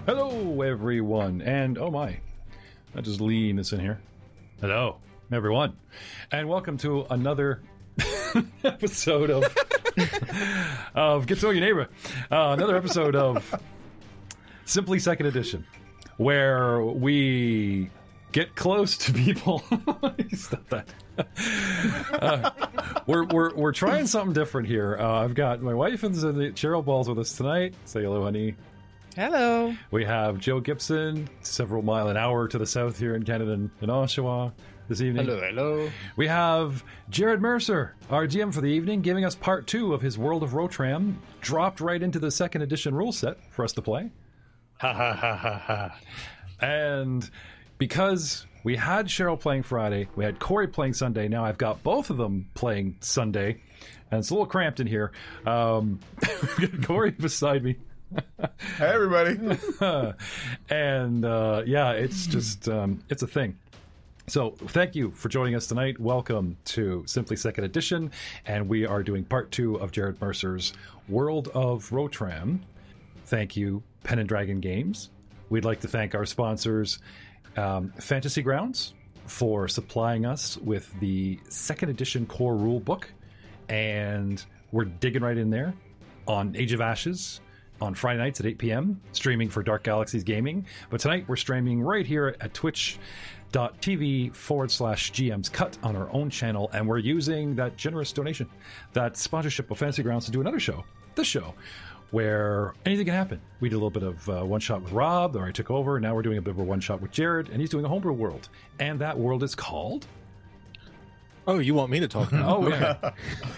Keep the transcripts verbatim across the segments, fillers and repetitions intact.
Hello, everyone, and oh my, I just lean this in here. Hello, everyone, and welcome to another episode of of Get to Know Your Neighbor. Uh, another episode of Simply Second Edition, where we get close to people. Stop that. uh, we're we're we're trying something different here. Uh, I've got my wife and Cheryl Balls with us tonight. Say hello, honey. Hello. We have Joe Gibson, several mile an hour to the south here in Canada, in Oshawa this evening. Hello, hello. We have Jared Mercer, our G M for the evening, giving us part two of his World of Rotram, dropped right into the second edition rule set for us to play. Ha ha ha ha ha. And because we had Cheryl playing Friday, we had Corey playing Sunday, now I've got both of them playing Sunday, and it's a little cramped in here. Um, we've got Corey beside me. Hey, everybody. and uh, yeah, it's just, um, it's a thing. So thank you for joining us tonight. Welcome to Simply Second Edition, and we are doing part two of Jared Mercer's World of Rotram. Thank you, Pen and Dragon Games. We'd like to thank our sponsors, um, Fantasy Grounds, for supplying us with the second edition core rule book, and we're digging right in there on Age of Ashes on Friday nights at eight p.m, streaming for Dark Galaxies Gaming. But tonight we're streaming right here at twitch.tv forward slash GM's Cut on our own channel, and we're using that generous donation, that sponsorship of Fantasy Grounds, to do another show, this show, where anything can happen. We did a little bit of uh, one-shot with Rob, or I took over, and now we're doing a bit of a one-shot with Jared, and he's doing a homebrew world. And that world is called... Oh, you want me to talk now? Oh, yeah.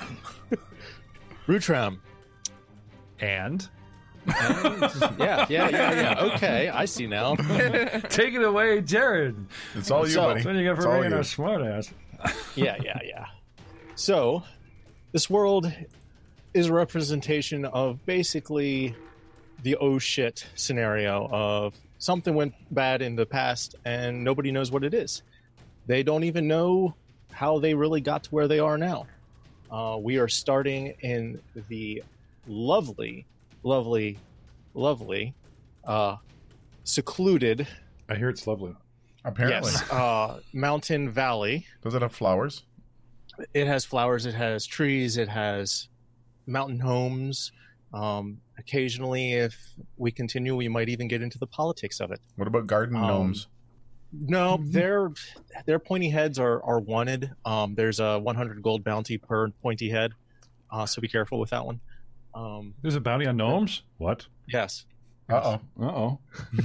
Rotram. And... And, yeah, yeah, yeah, yeah. Okay, I see now. Take it away, Jared. It's all you, So, buddy. What do you got It's for all being you. our smart ass? Yeah, yeah, yeah. So, this world is a representation of basically the oh shit scenario of something went bad in the past and nobody knows what it is. They don't even know how they really got to where they are now. Uh, we are starting in the lovely, lovely, lovely, uh, secluded, I hear it's lovely. Apparently. yes, uh, mountain valley. Does it have flowers? It has flowers, it has trees, it has mountain homes. Um, occasionally, if we continue, we might even get into the politics of it. What about garden Um, gnomes? No, their their pointy heads are, are wanted. Um, there's a one hundred gold bounty per pointy head, uh, so be careful with that one. Um, There's a bounty on gnomes? What? yes. Uh-oh. Uh-oh.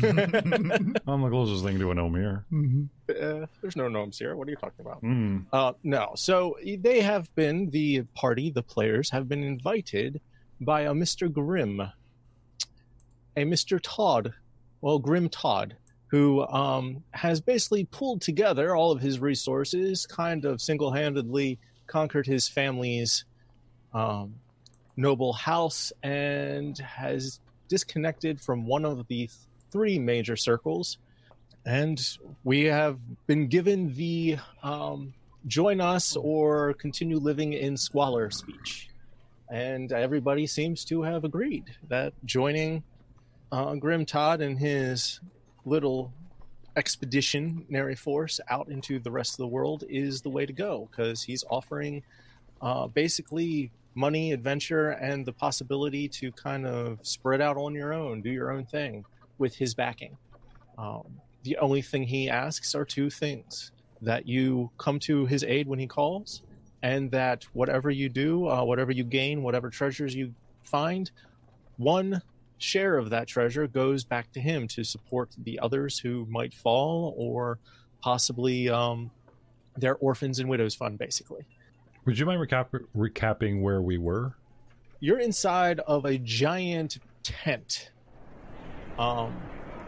I'm the closest thing to a gnome here. Uh, there's no gnomes here. What are you talking about? Mm. Uh, no. So they have been, the party, the players, have been invited by a Mister Grimm, a Mister Todd, well, Grim Todd, who um, has basically pulled together all of his resources, kind of single-handedly conquered his family's um, noble house, and has disconnected from one of the three major circles. And we have been given the um, join us or continue living in squalor speech. And everybody seems to have agreed that joining uh, Grim Todd and his little expeditionary force out into the rest of the world is the way to go, because he's offering uh, basically money, adventure, and the possibility to kind of spread out on your own, do your own thing with his backing. Um, the only thing he asks are two things: that you come to his aid when he calls, and that whatever you do, uh, whatever you gain, whatever treasures you find, one share of that treasure goes back to him to support the others who might fall, or possibly um, their orphans and widows fund, basically. Would you mind recap- recapping where we were? You're inside of a giant tent. Um,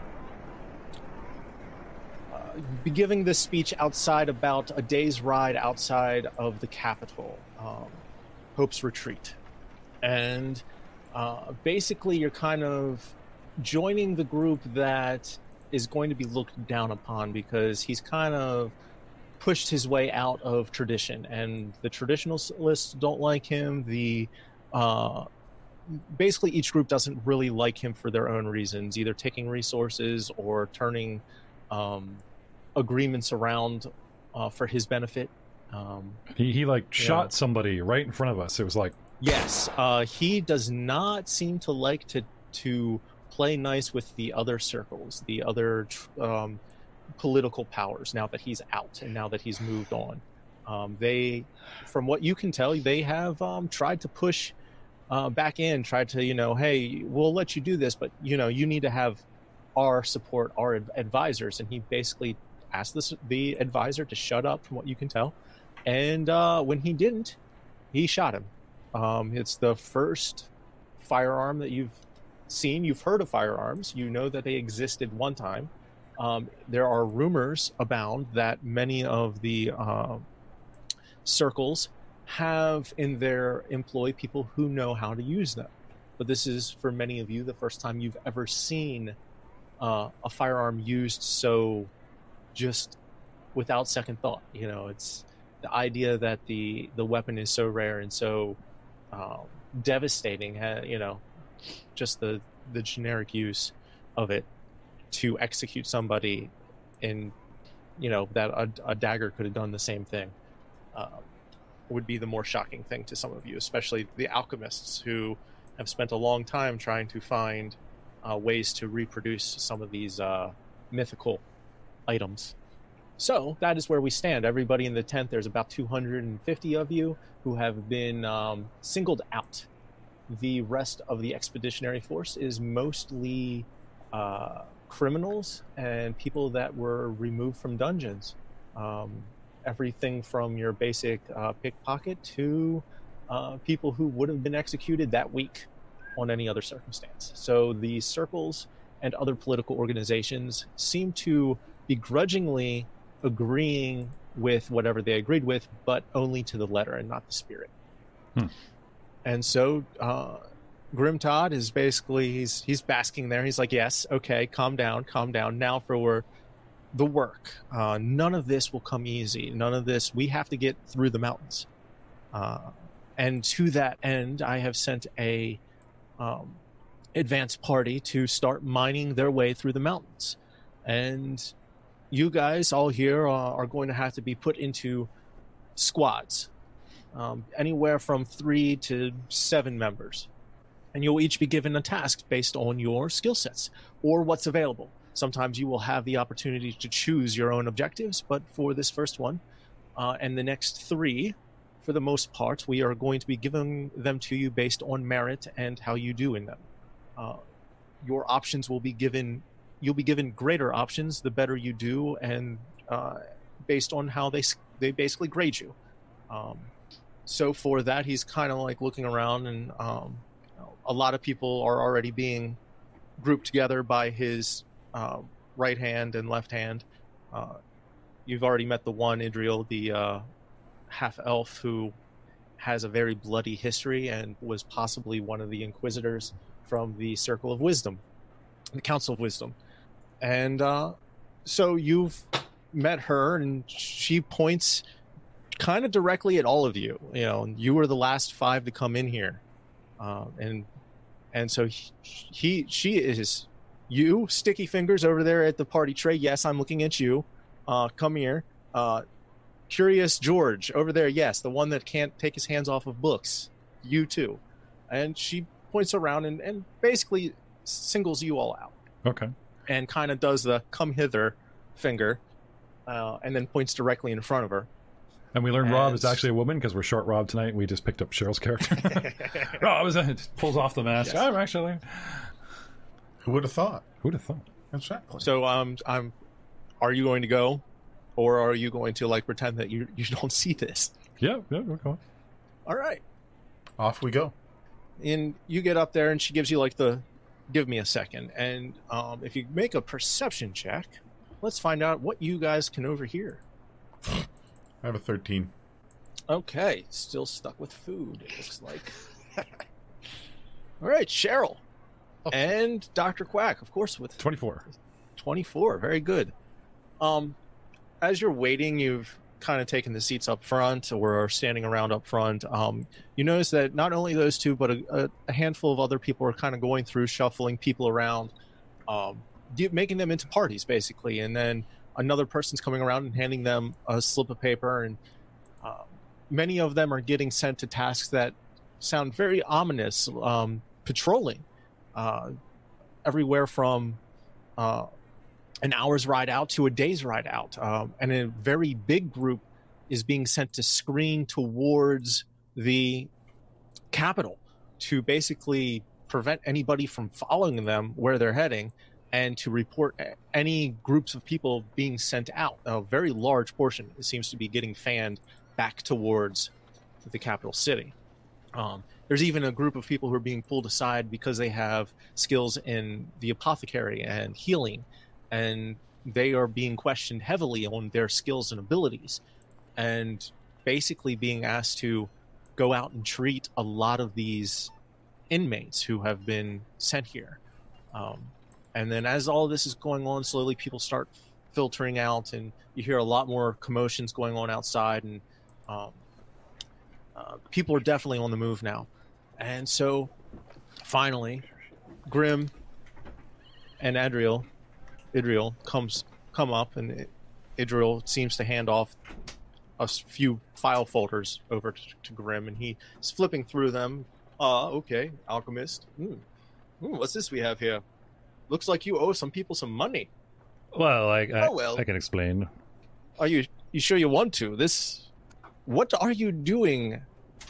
uh, be giving this speech outside, about a day's ride outside of the capital, um, Hope's Retreat. And uh, basically you're kind of joining the group that is going to be looked down upon, because he's kind of pushed his way out of tradition, and the traditionalists don't like him. The uh, basically each group doesn't really like him for their own reasons, either taking resources or turning um, agreements around uh, for his benefit. Um, He, he like shot Yeah. somebody right in front of us. It was like, yes, uh, he does not seem to like to to play nice with the other circles, the other um, political powers. Now that he's out and now that he's moved on, um, they, from what you can tell, they have um, tried to push uh, back in, tried to, you know, hey, we'll let you do this, but you know, you need to have our support, our ad- advisors. And he basically asked this, the advisor to shut up, from what you can tell. And uh, when he didn't, he shot him. Um, it's the first firearm that you've seen. You've heard of firearms. You know that they existed one time. Um, there are rumors abound that many of the uh, circles have in their employ people who know how to use them. But this is, for many of you, the first time you've ever seen uh, a firearm used so just without second thought. You know, it's the idea that the, the weapon is so rare and so um, devastating, uh, you know, just the, the generic use of it to execute somebody in, you know, that a, a dagger could have done the same thing, uh, would be the more shocking thing to some of you, especially the alchemists who have spent a long time trying to find uh, ways to reproduce some of these uh, mythical items. So that is where we stand. Everybody in the tent, there's about two hundred fifty of you who have been um, singled out. The rest of the expeditionary force is mostly uh, criminals and people that were removed from dungeons. Um, everything from your basic uh, pickpocket to uh, people who would have been executed that week on any other circumstance. So the circles and other political organizations seem to begrudgingly agreeing with whatever they agreed with, but only to the letter and not the spirit. Hmm. And so uh, Grim Todd is basically, he's he's basking there. He's like, yes, okay, calm down, calm down. Now for the work. Uh, none of this will come easy. None of this, we have to get through the mountains. Uh, and to that end, I have sent a um, advanced party to start mining their way through the mountains. And you guys all here are, are going to have to be put into squads, um, anywhere from three to seven members. And you'll each be given a task based on your skill sets or what's available. Sometimes you will have the opportunity to choose your own objectives, but for this first one uh, and the next three, for the most part, we are going to be giving them to you based on merit and how you do in them. Uh, your options will be given You'll be given greater options the better you do, and uh, based on how they they basically grade you. Um, so for that, he's kind of like looking around, and um, you know, a lot of people are already being grouped together by his uh, right hand and left hand. Uh, you've already met the one, Idriel, the uh, half elf, who has a very bloody history and was possibly one of the inquisitors from the Circle of Wisdom, the Council of Wisdom. And uh, so you've met her, and she points kind of directly at all of you. You know, you were the last five to come in here, uh, and and so he, he, she is you, Sticky Fingers, over there at the party tray. Yes, I'm looking at you. Uh, come here, uh, Curious George over there. Yes, the one that can't take his hands off of books. You too, and she points around and, and basically singles you all out. okay. And kind of does the come hither finger, uh, and then points directly in front of her. And we learned Rob is And- actually a woman because we're short Rob tonight. We just picked up Cheryl's character. Rob is a, pulls off the mask. Yes. I'm actually. Who would have thought? Who'd have thought? Exactly. So, um, I'm. Are you going to go, or are you going to like pretend that you you don't see this? Yeah, yeah, we're going. All right. Off we go. And you get up there, and she gives you like the, give me a second, and um, if you make a perception check, let's find out what you guys can overhear. I have a thirteen. Okay, still stuck with food, it looks like. All right, Cheryl. And Doctor Quack, of course, with twenty-four. twenty-four. Very good. Um, as you're waiting, you've kind of taking the seats up front or are standing around up front, um, you notice that not only those two, but a, a handful of other people are kind of going through, shuffling people around, um, making them into parties, basically. And then another person's coming around and handing them a slip of paper. And uh, many of them are getting sent to tasks that sound very ominous, um, patrolling. Uh, everywhere from... Uh, an hour's ride out to a day's ride out. Um, and a very big group is being sent to screen towards the capital to basically prevent anybody from following them where they're heading and to report any groups of people being sent out. A very large portion seems to be getting fanned back towards the capital city. Um, there's even a group of people who are being pulled aside because they have skills in the apothecary and healing, and they are being questioned heavily on their skills and abilities, and basically being asked to go out and treat a lot of these inmates who have been sent here. Um, and then as all this is going on, slowly people start filtering out, and you hear a lot more commotions going on outside, and um, uh, people are definitely on the move now. And so finally, Grim and Adriel Idriel comes come up, and Idriel seems to hand off a few file folders over to, to Grim, and he's flipping through them. Ah, uh, okay, alchemist. Hmm. Hmm, what's this we have here? Looks like you owe some people some money. Well, I I, oh, well. I can explain. Are you you sure you want to? This, what are you doing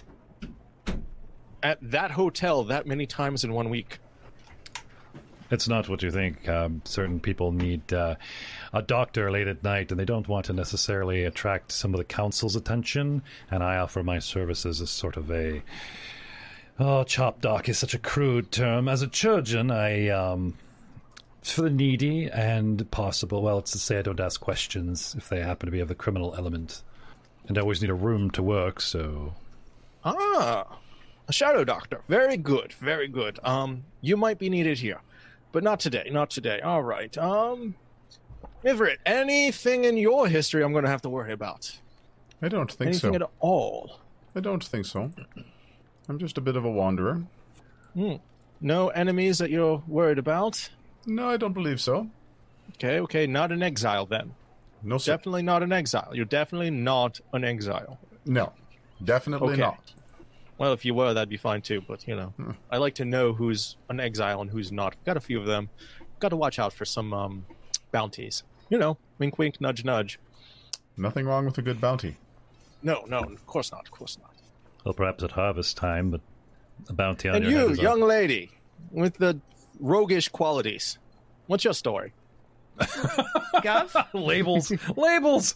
at that hotel that many times in one week? It's not what you think. Um, certain people need uh, a doctor late at night, and they don't want to necessarily attract some of the council's attention, and I offer my services as sort of a... Oh, chop doc is such a crude term. As a chirurgeon, I... Um, for the needy and possible... Well, it's to say I don't ask questions if they happen to be of the criminal element. And I always need a room to work, so... Ah, a shadow doctor. Very good, very good. Um, you might be needed here. But not today, not today. All right. Um, Everett, anything in your history I'm going to have to worry about? I don't think anything so. Anything at all? I don't think so. I'm just a bit of a wanderer. Hmm. No enemies that you're worried about? No, I don't believe so. Okay, okay. Not an exile, then. No, sir. Definitely not an exile. You're definitely not an exile. No, definitely okay. not. Well, if you were, that'd be fine too, but, you know, hmm. I like to know who's an exile and who's not. Got a few of them. Got to watch out for some um, bounties. You know, wink, wink, nudge, nudge. Nothing wrong with a good bounty. No, no, of course not, of course not. Well, perhaps at harvest time, but a bounty on and your you, head is young a... lady, with the roguish qualities, what's your story? Gov? Labels! Labels!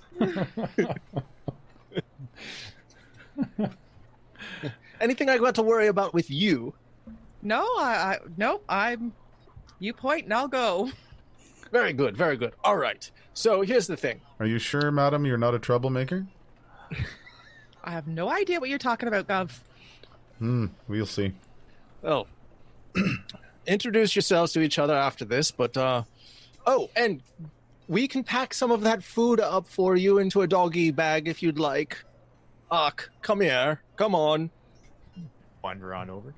Anything I got to worry about with you? No, I, I no, I'm. You point and I'll go. Very good, very good. All right. So here's the thing. Are you sure, madam, you're not a troublemaker? I have no idea what you're talking about, Gov. Hmm, we'll see. Oh. Introduce yourselves to each other after this, but, uh... Oh, and we can pack some of that food up for you into a doggy bag if you'd like. Uck, come here. Come on. Wander on over.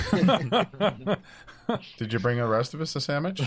Did you bring the rest of us a sandwich?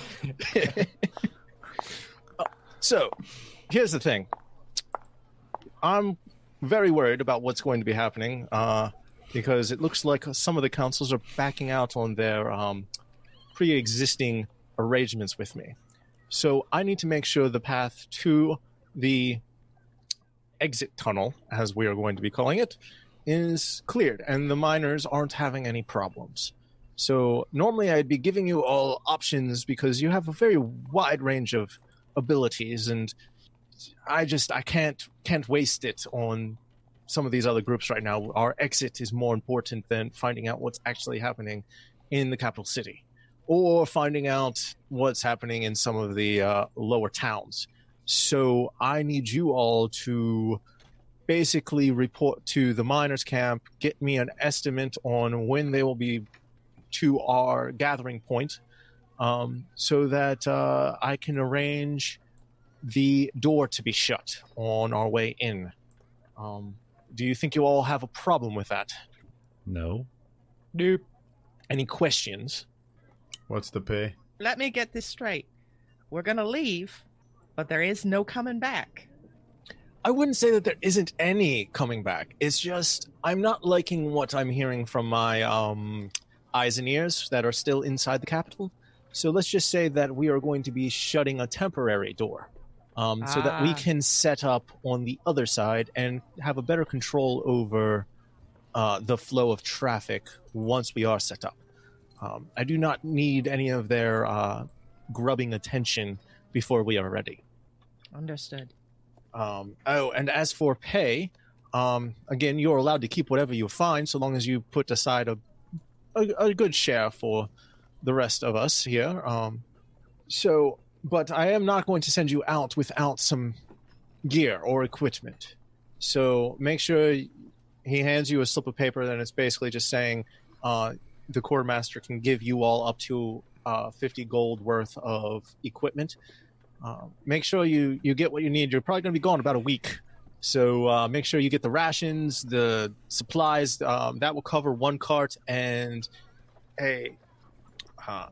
So, here's the thing. I'm very worried about what's going to be happening, uh, because it looks like some of the councils are backing out on their um, pre-existing arrangements with me. So I need to make sure the path to the exit tunnel, as we are going to be calling it, is cleared, and the miners aren't having any problems. So normally I'd be giving you all options because you have a very wide range of abilities, and I just I can't can't waste it on some of these other groups right now. Our exit is more important than finding out what's actually happening in the capital city, or finding out what's happening in some of the uh, lower towns. So I need you all to basically report to the miners' camp, get me an estimate on when they will be to our gathering point, um, so that uh, I can arrange the door to be shut on our way in. Um, do you think you all have a problem with that? No. Nope. Any questions? What's the pay? Let me get this straight. We're gonna leave, but there is no coming back. I wouldn't say that there isn't any coming back. It's just I'm not liking what I'm hearing from my um, eyes and ears that are still inside the capital. So let's just say that we are going to be shutting a temporary door um, so that we Ah. can set up on the other side and have a better control over uh, the flow of traffic once we are set up. Um, I do not need any of their uh, grubbing attention before we are ready. Understood. Um, oh, and as for pay, um, again, you're allowed to keep whatever you find so long as you put aside a, a, a good share for the rest of us here. Um, so, but I am not going to send you out without some gear or equipment. So make sure he hands you a slip of paper, and it's basically just saying uh, the quartermaster can give you all up to uh, fifty gold worth of equipment. Uh, make sure you, you get what you need. You're probably going to be gone about a week. So uh, make sure you get the rations, the supplies. Um, that will cover one cart and a uh,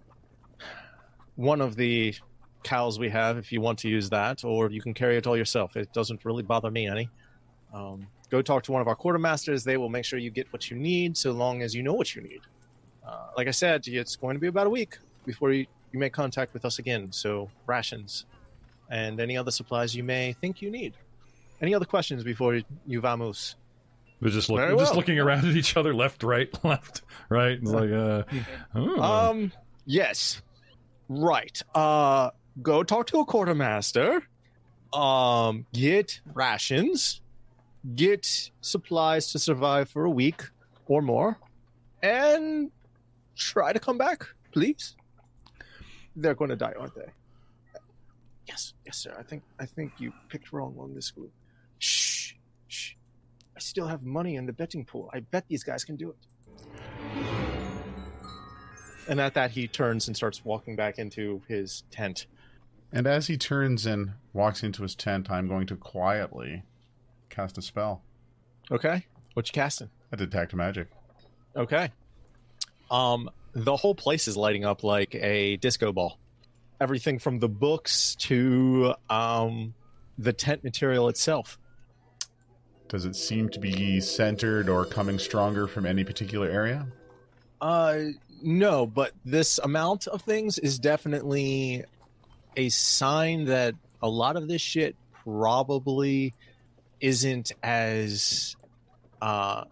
one of the cows we have if you want to use that, or you can carry it all yourself. It doesn't really bother me any. Um, go talk to one of our quartermasters. They will make sure you get what you need so long as you know what you need. Uh, like I said, it's going to be about a week before you, you make contact with us again. So rations and any other supplies you may think you need. Any other questions before you, you vamos? We're just, look, Very we're just well. looking around at each other, left, right, left, right. It's like, uh, oh. Um, yes. Right. Uh, go talk to a quartermaster. Um, get rations. Get supplies to survive for a week or more. And try to come back, please. They're going to die, aren't they? Yes, yes, sir. I think I think you picked wrong on this group. Shh, shh. I still have money in the betting pool. I bet these guys can do it. And at that, he turns and starts walking back into his tent. And as he turns and walks into his tent, I'm going to quietly cast a spell. Okay, what you casting? A detect magic. Okay. Um, the whole place is lighting up like a disco ball. Everything from the books to um, the tent material itself. Does it seem to be centered or coming stronger from any particular area? Uh, no, but this amount of things is definitely a sign that a lot of this shit probably isn't as uh,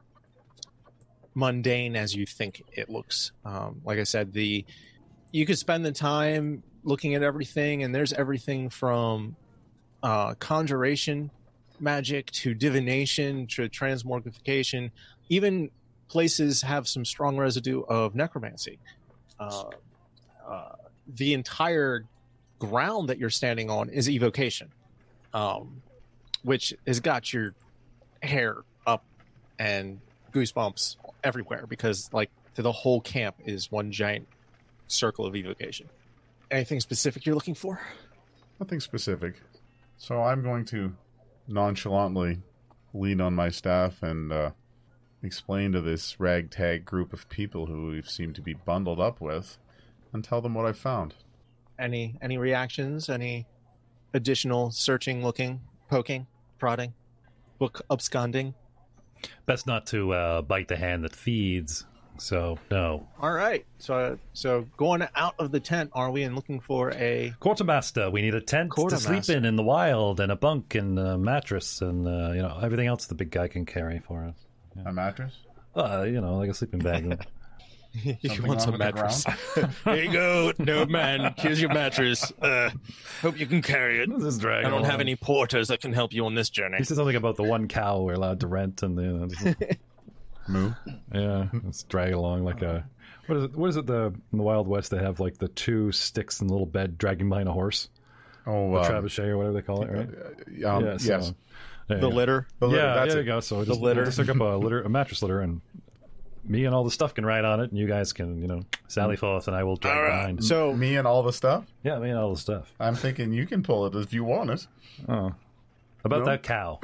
mundane as you think it looks. Um, like I said, the you could spend the time looking at everything, and there's everything from uh, conjuration magic to divination to transmogrification. Even places have some strong residue of necromancy. Uh, uh, the entire ground that you're standing on is evocation, um, which has got your hair up and goosebumps everywhere because, like, the whole camp is one giant circle of evocation. Anything specific you're looking for? Nothing specific. So I'm going to nonchalantly lean on my staff and uh, explain to this ragtag group of people who we seem to be bundled up with and tell them what I've found. Any any reactions? Any additional searching, looking, poking, prodding, book absconding? Best not to uh, bite the hand that feeds. So no. All right. So so going out of the tent, are we, and looking for a Quartermaster, we need a tent to Quartermaster. sleep in in the wild, and a bunk and a mattress, and uh, you know everything else the big guy can carry for us. A mattress? Uh, you know, like a sleeping bag. he Something wants wrong a with the mattress. Here you go. No, man. Here's your mattress. Uh, hope you can carry it. This is dragging I don't have along. any porters that can help you on this journey. He said something about the one cow we're allowed to rent, and you know, just- Moo? yeah, it's dragging along like a what is it? What is it? The in the Wild West they have like the two sticks in the little bed dragging behind a horse, Oh, the um, trebuchet or whatever they call it, right? uh, um, yeah, so- yes. there you The go. litter. The litter, Yeah, that's there it. you go. So just, litter. just hook up a litter, a mattress litter, and me and all the stuff can ride on it, and you guys can, you know, sally forth, and I will drag All right. behind. So Me and all the stuff? Yeah, me and all the stuff. I'm thinking you can pull it if you want it. Oh, About No. that cow.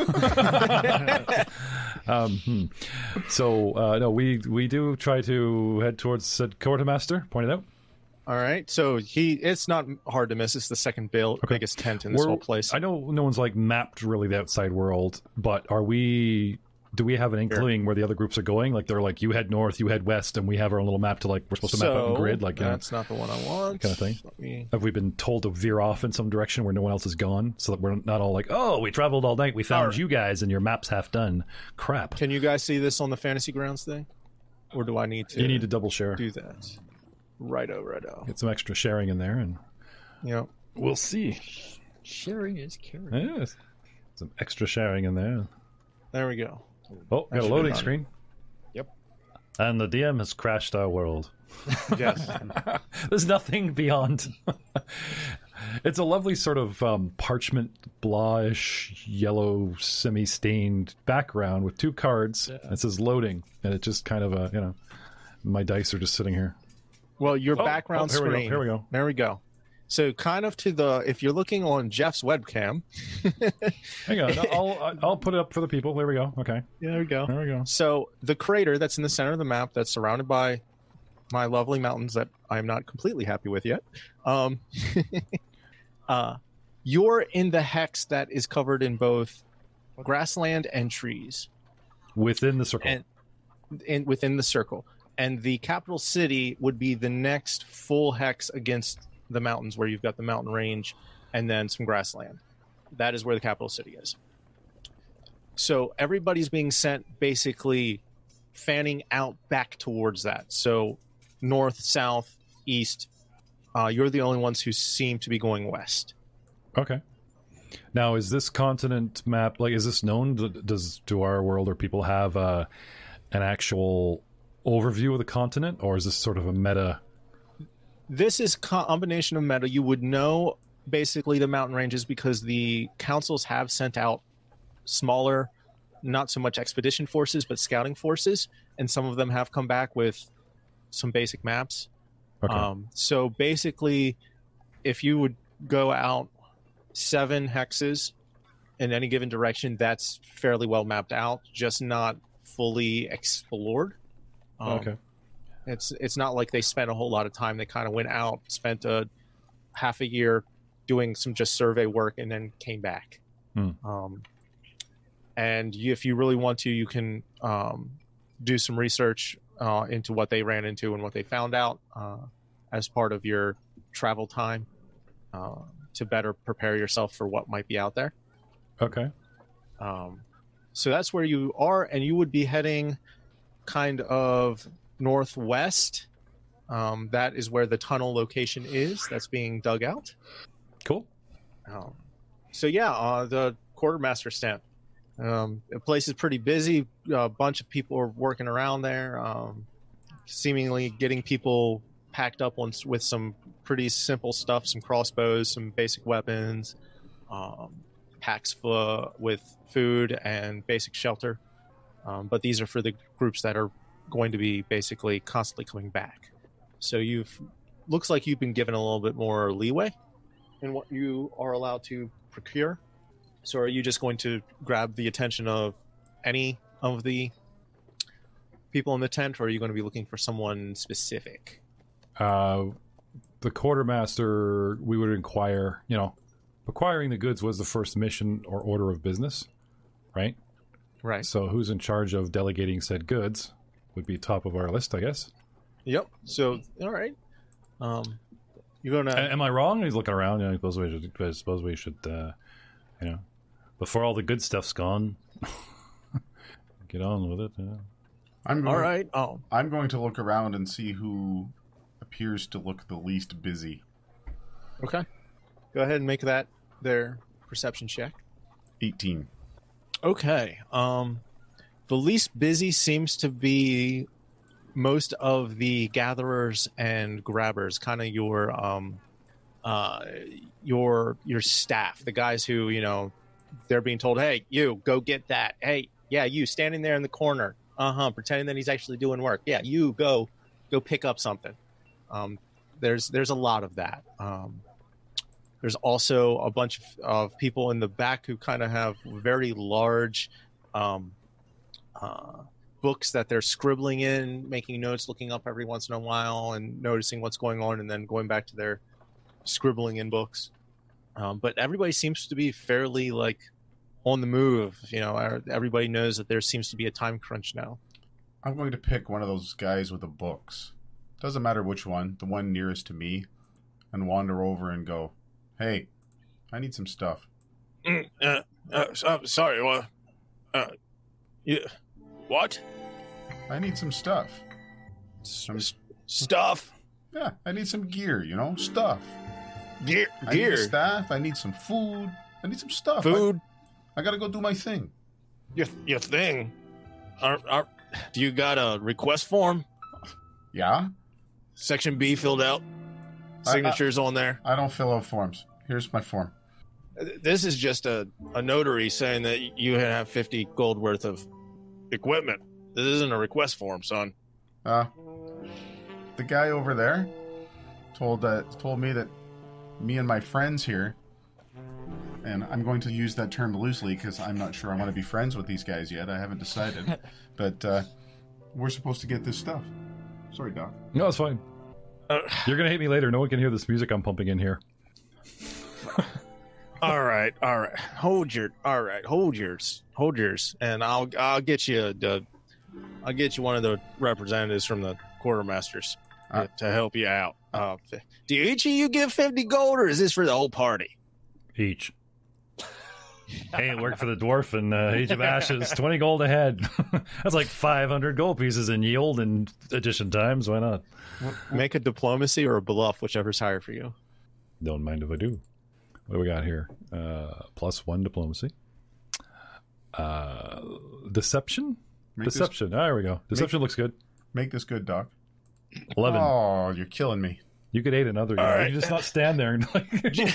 um, hmm. So uh, no, we we do try to head towards said quartermaster. Pointed out. All right, so he it's not hard to miss. It's the second bil- Okay. biggest tent in this We're- whole place. I know no one's like mapped really the outside world, but are we? Do we have an inkling where the other groups are going? Like they're like, you head north, you head west, and we have our own little map to like we're supposed to map out in So, grid, like you know, that's not the one I want. kind of thing. Let me- Have we been told to veer off in some direction where no one else is gone, so that we're not all like, oh, we traveled all night, we found Alright. you guys, and your map's half done. Crap. Can you guys see this on the Fantasy Grounds thing, or do I need to? You need to double share. do that. Righto, righto. Get some extra sharing in there, and You know, we'll see. Sharing is caring. Yes. Some extra sharing in there. there we go. Oh, got a should be loading done. screen. Yep. And the D M has crashed our world. Yes. There's nothing beyond. It's a lovely sort of um, parchment bluish, yellow, semi-stained background with two cards. It says loading, and it just kind of a, you know, my dice are just sitting here. Well, your Oh, background oh, here we go, screen. here we go. There we go. So, kind of to the if you're looking on Jeff's webcam. Hang on, I'll I'll put it up for the people. There we go. Okay, There we go. there we go. So the crater that's in the center of the map, that's surrounded by my lovely mountains that I'm not completely happy with yet. Um, uh, you're in the hex that is covered in both grassland and trees, Within the circle. and in within the circle. And the capital city would be the next full hex against the mountains, where you've got the mountain range and then some grassland. That is where the capital city is. So everybody's being sent basically fanning out back towards that. So north, south, east. Uh, you're the only ones who seem to be going west. Okay. Now, is this continent map like? Is this known? D- Does do our world or people have uh, an actual overview of the continent, or is this sort of a meta? This is combination of meta. You would know basically the mountain ranges because the councils have sent out smaller, not so much expedition forces, but scouting forces, and some of them have come back with some basic maps. Okay. Um, so basically, if you would go out seven hexes in any given direction, that's fairly well mapped out, just not fully explored. Um, okay. It's it's not like they spent a whole lot of time. They kind of went out, spent a half a year doing some just survey work, and then came back. Hmm. Um, and you, if you really want to, you can um, do some research uh, into what they ran into and what they found out uh, as part of your travel time uh, to better prepare yourself for what might be out there. Okay. Um, so that's where you are, and you would be heading kind of northwest. Um, that is where the tunnel location is that's being dug out. Cool. Um, so yeah, uh, the quartermaster stand. Um, the place is pretty busy. A bunch of people are working around there, um, seemingly getting people packed up on, with some pretty simple stuff, some crossbows, some basic weapons, um, packs for, with food and basic shelter. Um, but these are for the groups that are going to be basically constantly coming back. So you've looks like you've been given a little bit more leeway in what you are allowed to procure. So are you just going to grab the attention of any of the people in the tent, or are you going to be looking for someone specific? Uh, the quartermaster, we would inquire, you know, acquiring the goods was the first mission or order of business, right? Right. So who's in charge of delegating said goods would be top of our list, I guess. Yep. So, all right. Um, you're going A- to... Am I wrong? He's looking around. You know, I suppose we should, I suppose we should uh, you know, before all the good stuff's gone, get on with it. Yeah. I'm going, All right. Oh, I'm going to look around and see who appears to look the least busy. okay. Go ahead and make that their perception check. eighteen. Okay. Um, the least busy seems to be most of the gatherers and grabbers, kind of your um, uh, your your staff, the guys who, you know, they're being told, "Hey, you go get that. Hey, yeah, you standing there in the corner, uh huh, pretending that he's actually doing work. Yeah, you go go pick up something." Um, there's there's a lot of that. Um, There's also a bunch of, of people in the back who kind of have very large um, uh, books that they're scribbling in, making notes, looking up every once in a while and noticing what's going on, and then going back to their scribbling in books. Um, but everybody seems to be fairly like on the move. You know, everybody knows that there seems to be a time crunch now. I'm going to pick one of those guys with the books. Doesn't matter which one, the one nearest to me, and wander over and go, "Hey, I need some stuff." Mm, uh, uh, so, sorry, what? Uh, yeah, what? I need some stuff. Some S- stuff? Yeah, I need some gear, you know, stuff. Gear? I Gear? need a staff, I need some food, I need some stuff. Food? I, I gotta go do my thing. Your, your thing? Are, are, do you got a request form? Yeah? Section B filled out? Signatures I, I, on there? I don't fill out forms. Here's my form. This is just a, a notary saying that you have fifty gold worth of equipment. This isn't a request form, son. Uh, the guy over there told uh, told me that me and my friends here, and I'm going to use that term loosely because I'm not sure I want to be friends with these guys yet. I haven't decided. But uh, we're supposed to get this stuff. Sorry, Doc. No, it's fine. Uh, You're going to hate me later. No one can hear this music I'm pumping in here. all right, all right. Hold your, all right, hold yours, hold yours, and I'll I'll get you the, I'll get you one of the representatives from the quartermasters Uh, to, to help you out. Uh, do each of you give fifty gold, or is this for the whole party? Each. Hey, it worked for the dwarf in uh, Age of Ashes. twenty gold ahead. That's like five hundred gold pieces in yield in edition times. Why not? Make a diplomacy or a bluff, whichever's higher for you. Don't mind if I do. What do we got here? Uh, plus one diplomacy. Uh, deception? make Deception. Ah, there we go. Deception make- looks good. This, make this good, Doc. eleven. Oh, you're killing me. You could aid another guy. right. You just not stand there and like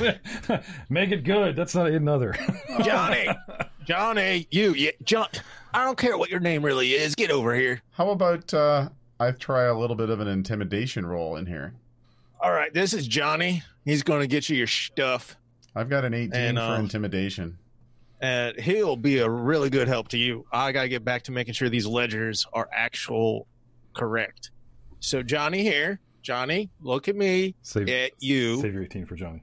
make it good. That's not aid another. Johnny, Johnny, you, yeah, John. I don't care what your name really is. Get over here. How about uh, I try a little bit of an intimidation roll in here? All right, this is Johnny. He's going to get you your stuff, I've got an eighteen And, uh, for intimidation. and he'll be a really good help to you. I got to get back to making sure these ledgers are actual correct. So Johnny here, Johnny, look at me, Save, at you, save your eighteen for Johnny.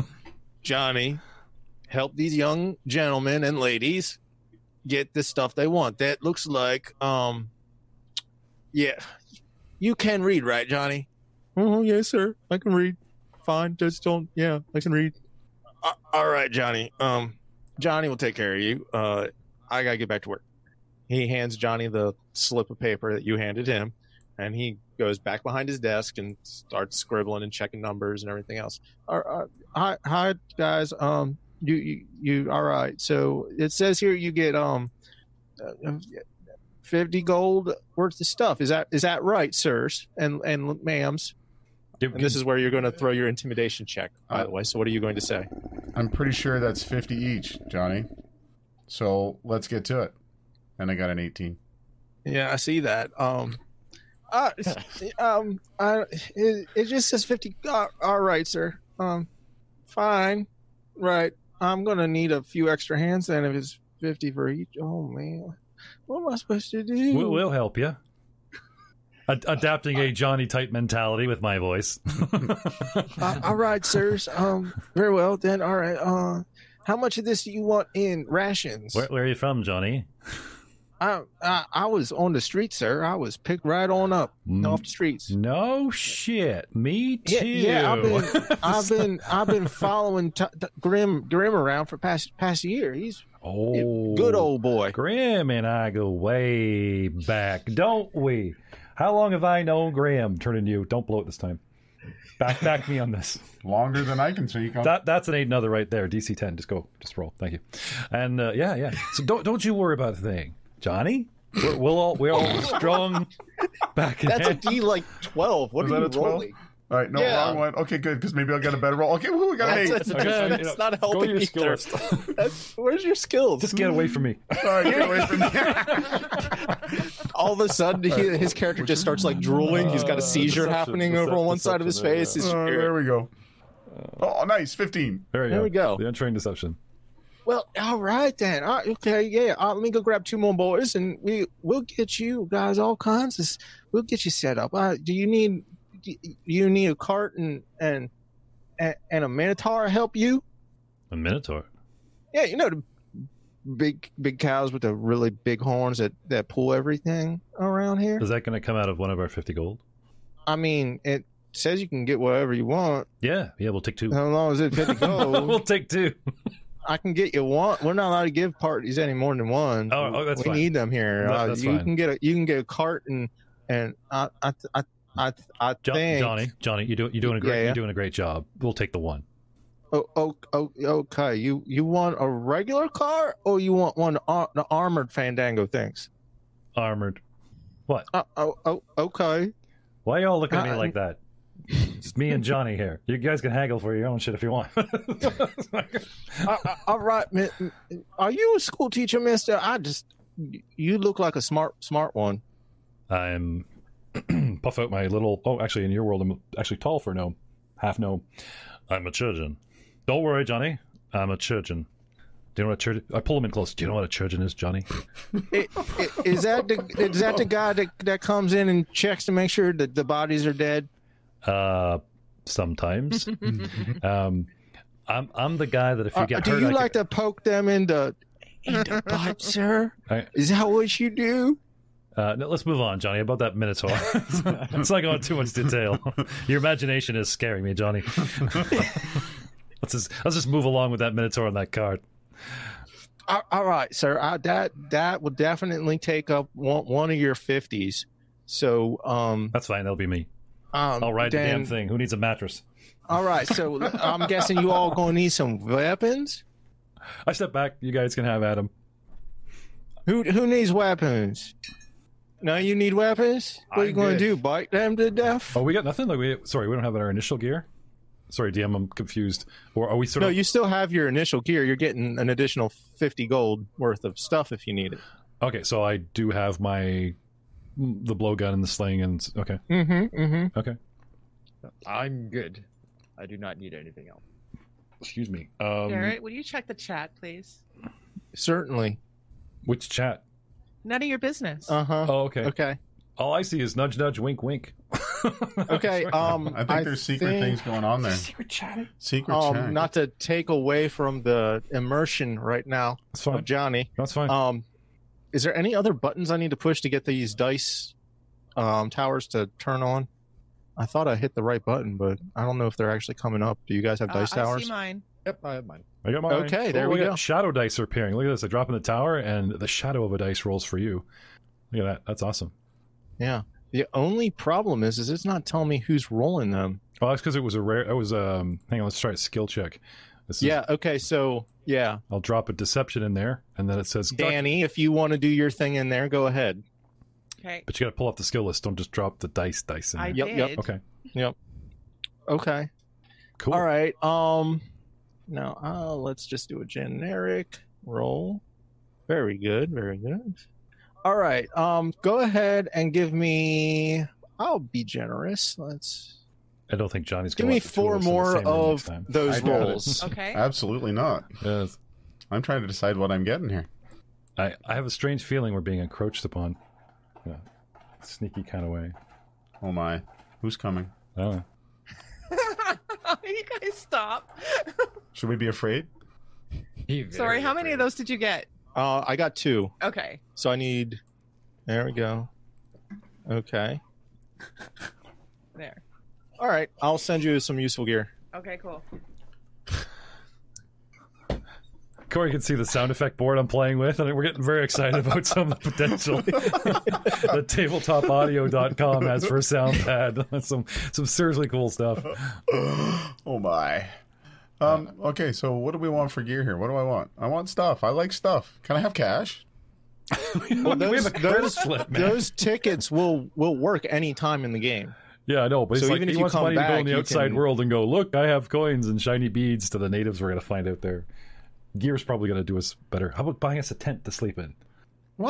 Johnny. Help these young gentlemen and ladies get the stuff they want. That looks like, um, yeah, you can read, right, Johnny? Oh, yes, sir. I can read. Fine. Just don't. Yeah, I can read. Uh, all right, Johnny. Um, Johnny will take care of you. Uh, I gotta get back to work. He hands Johnny the slip of paper that you handed him, and he goes back behind his desk and starts scribbling and checking numbers and everything else. Uh, uh, hi, hi, guys. Um, you, you, you. All right. So it says here you get um, uh, fifty gold worth of stuff. Is that is that right, sirs and and ma'ams? Give, And this is where you're going to throw your intimidation check, by Uh, the way. So what are you going to say? I'm pretty sure that's fifty each, Johnny. So let's get to it. And I got an eighteen. Yeah, I see that. Um, uh, um, I, it, it just says fifty. Uh, all right, sir. Um, fine. Right. I'm going to need a few extra hands then if it's fifty for each. Oh, man. What am I supposed to do? We'll, we'll help you. Ad- adapting a Johnny type mentality with my voice. uh, all right, sirs. Um, very well then. All right. Uh, how much of this do you want in rations? where, where are you from, Johnny? I, I I was on the street, sir. I was picked right on up Mm. off the streets. No shit. Me Yeah, too. yeah. I've been I've been I've been following t- t- Grim Grim around for past past year. He's oh, a good old boy. Grim and I go way back, don't we? How long have I known Graham? Turning to you. Don't blow it this time. Back, back me on this. Longer than I can speak. That that's an eight another right there. D C ten. Just go. Just roll. Thank you. And uh, yeah, yeah. So don't don't you worry about a thing, Johnny. We're, we'll all we're all strong back in That's a hand. D like twelve. What Was are that you a twelve? rolling? All right, no, Yeah. wrong one. Okay, good, because maybe I'll get a better roll. Okay, woo, we got an That's, eight. a Okay, ten. so, That's you know, not Go helping to your skill either. list. That's, where's your skills? Just get away from me. All right, get away from me. All of a sudden, he, his character just starts like drooling. He's got a Uh, seizure deception, happening decep- over on one side of his deception, face. yeah, His- Uh, there we go. Oh, nice, fifteen. There, you There go. we go. The untrained deception. Well, all right then. Uh, okay, yeah. Uh, let me go grab two more boys, and we we'll get you guys all kinds of. We'll get you set up. Uh, do you need do you need a cart and and and, and a minotaur to help you? A minotaur. Yeah, you know the big big cows with the really big horns that that pull everything around here. Is that going to come out of one of our fifty gold? I mean, it says you can get whatever you want Yeah, yeah. We'll take two. as long as it's fifty gold. we'll take two. I can get you one. We're not allowed to give parties any more than one. Oh, oh, that's we fine. need them here. No, Uh, that's you fine. can get a you can get a cart and and I I I I, I Jo- think Johnny, Johnny, you do you're doing a great Yeah, yeah. you're doing a great job. We'll take the one. Oh, oh, oh, okay. You you want a regular cart or you want one ar- the armored Fandango things? Armored. What? Uh, oh, oh, okay. Why y'all looking at me Uh, like that? It's me and Johnny here. You guys can haggle for your own shit if you want. uh, uh, all right, mi- are you a school teacher, Mister? I just you look like a smart smart one. I'm puff out my little. Oh, actually, in your world, I'm actually tall for a gnome, half gnome. I'm a churgeon. Don't worry, Johnny. I'm a churgeon. Do you know what a churgeon? I pull him in close. Do you know what a churgeon is, Johnny? I- I- Is that the is that the guy that that comes in and checks to make sure that the bodies are dead? Uh, sometimes. um, I'm I'm the guy that if you Uh, get do hurt, you I like can, to poke them in the in the butt, sir? I- Is that what you do? Uh, no, let's move on, Johnny. About that minotaur. Let's not go into too much detail. Your imagination is scaring me, Johnny. let's just let's just move along with that minotaur on that card. All, all right, sir. I, that that would definitely take up one, one of your fifties. So, um, That's fine. That'll be me. um, I'll ride the then- damn thing. Who needs a mattress? All right, so I'm guessing you all gonna need some weapons. I step back. You guys can have at him. Who who needs weapons? No, you need weapons. What are you I'm going to good. do? Bite them to death? Oh, we got nothing. Like we sorry, we don't have our initial gear. Sorry, D M. I'm confused. Or are we sort No, of? you still have your initial gear. You're getting an additional fifty gold worth of stuff if you need it. Okay, so I do have my the blowgun and the sling and okay, Mm-hmm. Mm-hmm. okay. I'm good. I do not need anything else. Excuse me. Um, Garrett, will you check the chat, please? Certainly. which chat? None of your business. Uh huh. Oh, okay. Okay. All I see is nudge, nudge, wink, wink. Okay. Um, I think there's secret think- things going on there. Secret chatting. Secret Um, chat. not to take away from the immersion right now That's fine. of Johnny. That's fine. Um, is there any other buttons I need to push to get these dice um, towers to turn on? I thought I hit the right button, but I don't know if they're actually coming up. Do you guys have Uh, dice I towers? see mine. Yep, I have mine. I got mine. okay, there Oh, we look at- go. Shadow dice are appearing. Look at this. I drop in the tower, and the shadow of a dice rolls for you. Look at that. That's awesome. Yeah. The only problem is, is it's not telling me who's rolling them. Oh, that's because it was a rare. It was um. Hang on. Let's try a skill check. This is, Yeah. Okay. So yeah, I'll drop a deception in there, and then it says Danny, if you want to do your thing in there, go ahead. Okay. But you got to pull up the skill list. Don't just drop the dice dice in I there. Yep, yep. did. Okay. Okay. Cool. All right. Um. Now, uh, let's just do a generic roll. Very good. Very good. All right. Um. Go ahead and give me. I'll be generous. Let's I don't think Johnny's give going me four more of those I doubt it. rolls. Okay. Absolutely not. Yes. I'm trying to decide what I'm getting here. I, I have a strange feeling we're being encroached upon. Yeah. Sneaky kind of way. Oh my. Who's coming? I don't know. You guys stop. Should we be afraid? Be very Sorry, how many of afraid. those did you get? Uh, I got two, Okay. so I need. There we go. Okay. There. All right. I'll send you some useful gear. Okay, cool. Corey can see the sound effect board I'm playing with, and we're getting very excited about some of the potential that tabletop audio dot com has for a sound pad. some some seriously cool stuff. Oh my. Um, okay, so what do we want for gear here? What do I want? I want stuff. I like stuff. Can I have cash? Well, we those, have a credit those, flip, man. those tickets will will work any time in the game. Yeah, I know, but So he's like, even he if you wants come money to go back, in the you outside can- world and go, look, I have coins and shiny beads to the natives we're going to find out there. Gear's probably going to do us better. How about buying us a tent to sleep in? What?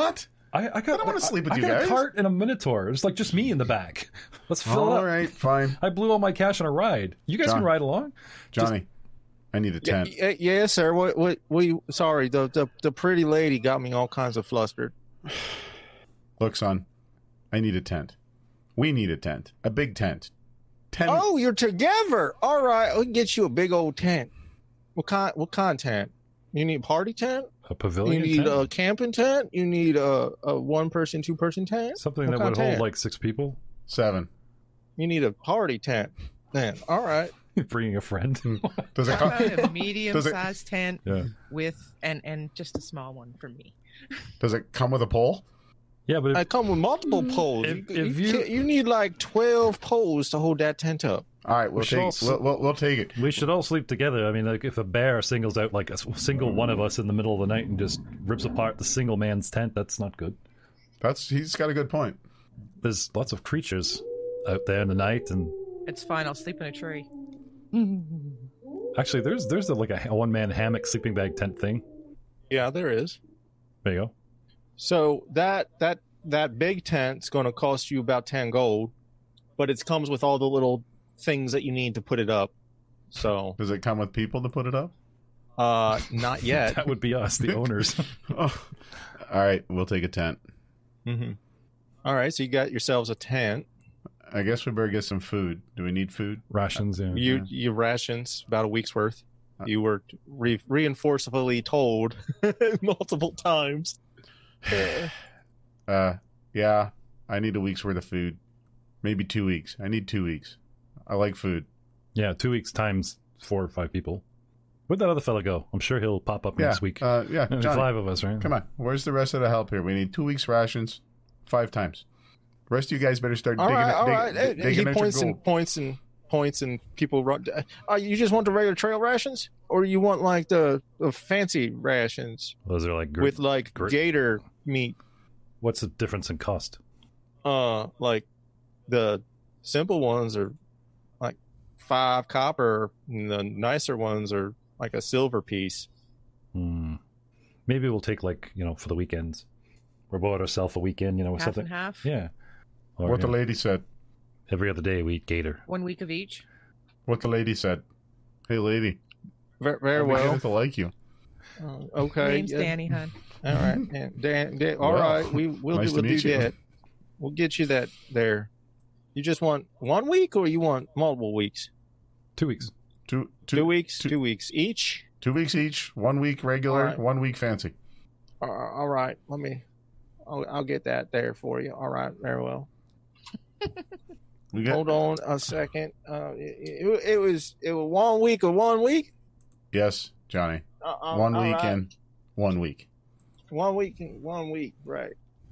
I, I got. I don't wanna sleep with I you got guys. a cart and a Minotaur. It's like just me in the back. Let's fill All it up. right, fine. I blew all my cash on a ride. You guys John. can ride along. Johnny, I need a Yeah, tent. yeah, yeah, sir. What? What? We sorry. The, the the pretty lady got me all kinds of flustered. Look, son, I need a tent. We need a tent. A big tent. Ten. Oh, you're together. All right, we can get you a big old tent. What kind? What kind of tent? You need a party tent? A You pavilion. need tent? a camping tent? You need a, a one person, two person tent? Something what that would kind of hold tent? like six people. Seven. You need a party tent. Then all right. Bringing a friend. Does it How come? about a medium-sized Does it- tent Yeah. with and and just a small one for me. Does it come with a pole? Yeah, but if, I come with multiple poles. If- you, if you, you- can't- you need like twelve poles to hold that tent up. All right, we'll We should take. also- We'll, we'll, we'll take it. we should all sleep together. I mean, like if a bear singles out like a s- single one of us in the middle of the night and just rips apart the single man's tent, that's not good. That's he's got a good point. There's lots of creatures out there in the night, and It's fine. I'll sleep in a tree. actually, there's there's a, like a, one man hammock sleeping bag tent thing. Yeah, there is. There you go. So that that that big tent's going to cost you about ten gold, but it comes with all the little things that you need to put it up. So, Does it come with people to put it up? uh, not yet. That would be us, the owners. Oh. All right, we'll take a tent. hmm All right, so you got yourselves a tent. I guess we better get some food. Do we need food? Rations. Yeah. You you rations about a week's worth. You were re- reinforcibly told multiple times. Uh, yeah, I need a week's worth of food. Maybe two weeks. I need two weeks. I like food. Yeah, two weeks times four or five people. Where'd that other fella go? I'm sure he'll pop up Yeah, next week. uh, yeah. There's Johnny, five of us, right? come on. Where's the rest of the help here? We need two weeks rations, five times. The rest of you guys better start All digging. right, out- all dig- right. dig- He digging out your points and gold. points and points and people run. Uh, you just want the regular trail rations, or you want like the, the fancy rations Those are like. Gr- with like gr- gator meat? What's the difference in cost? Uh, like the simple ones are like five copper, and the nicer ones are like a silver piece. Hmm. Maybe we'll take like you know for the weekends. We're bought ourselves a weekend, you know, with Half something. and half. Yeah. Or, What you the know, lady said. every other day we eat gator. One week of each. What the lady said. Hey, lady. Very, very I'll be well. beginning to like you. Uh, okay. Name's yeah. Danny, hun. All right. Dan, Dan, Dan, all Well, right. We we'll nice do, to we'll meet do you. that. We'll get you that there. You just want one week, or you want multiple weeks? Two weeks. Two, Two, two, weeks. two- Two weeks each. two weeks each. One week regular, All right. one week fancy. Uh, all right. Let me. I'll, I'll get that there for you. All right. Very well. We get, Hold on a second. Uh, it, it, it was it was one week or one week. Yes, Johnny. Uh, uh, One all week right. and one week. One week and one week. Right.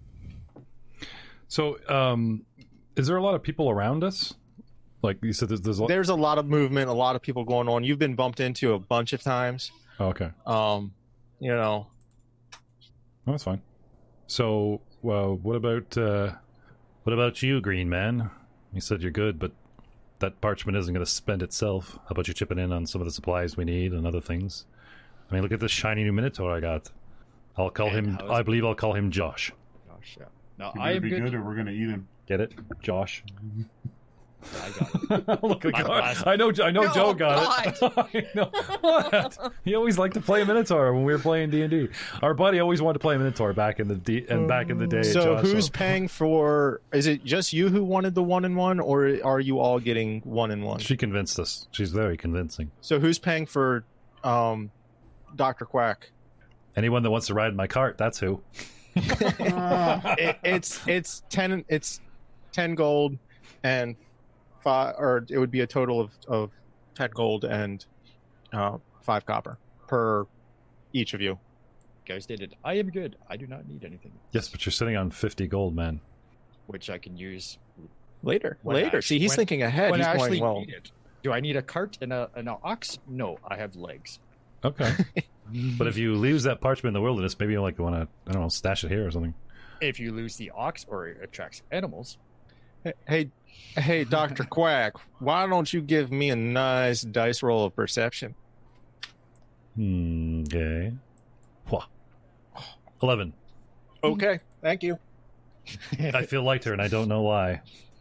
So, um, is there a lot of people around us? Like you said, there's, there's a lot. There's a lot of movement, a lot of people going on. You've been bumped into a bunch of times. Oh, okay. Um, you know, Oh, that's fine. So, well, what about uh, what about you, Green Man? You said you're good, but that parchment isn't going to spend itself. How about you chipping in on some of the supplies we need and other things? I mean, look at this shiny new Minotaur I got. I'll call And him. how is I it? believe I'll call him Josh. Gosh, yeah. No, He I better am be good. good or we're gonna eat him. Get it, Josh? I got it. Look at My God. last- I know. I know. No, Joe got it. I know. What? He always liked to play Minotaur when we were playing D and D. Our buddy always wanted to play Minotaur back in the D- and back in the day. so Josh, who's paying for? Is it just you who wanted the one in one, or are you all getting one in one? She convinced us. She's very convincing. So who's paying for, um, Doctor Quack? Anyone that wants to ride in my cart, that's who. it, it's it's ten it's ten gold and five, or it would be a total of of ten gold and uh, five copper per each of you. Guys stated, I am good. I do not need anything. Yes, but you're sitting on fifty gold, man. Which I can use Later, When I later. actually- See, he's when- thinking ahead. when He's I going, actually well, need it. Do I need a cart and a and an ox? No, I have legs. Okay. But if you lose that parchment in the wilderness, maybe you like want to, I don't know, stash it here or something. If you lose the ox or it attracts animals, hey, hey, Doctor Quack, why don't you give me a nice dice roll of perception? Hmm, okay. Wha- Eleven. Okay, Thank you. I feel lighter, and I don't know why.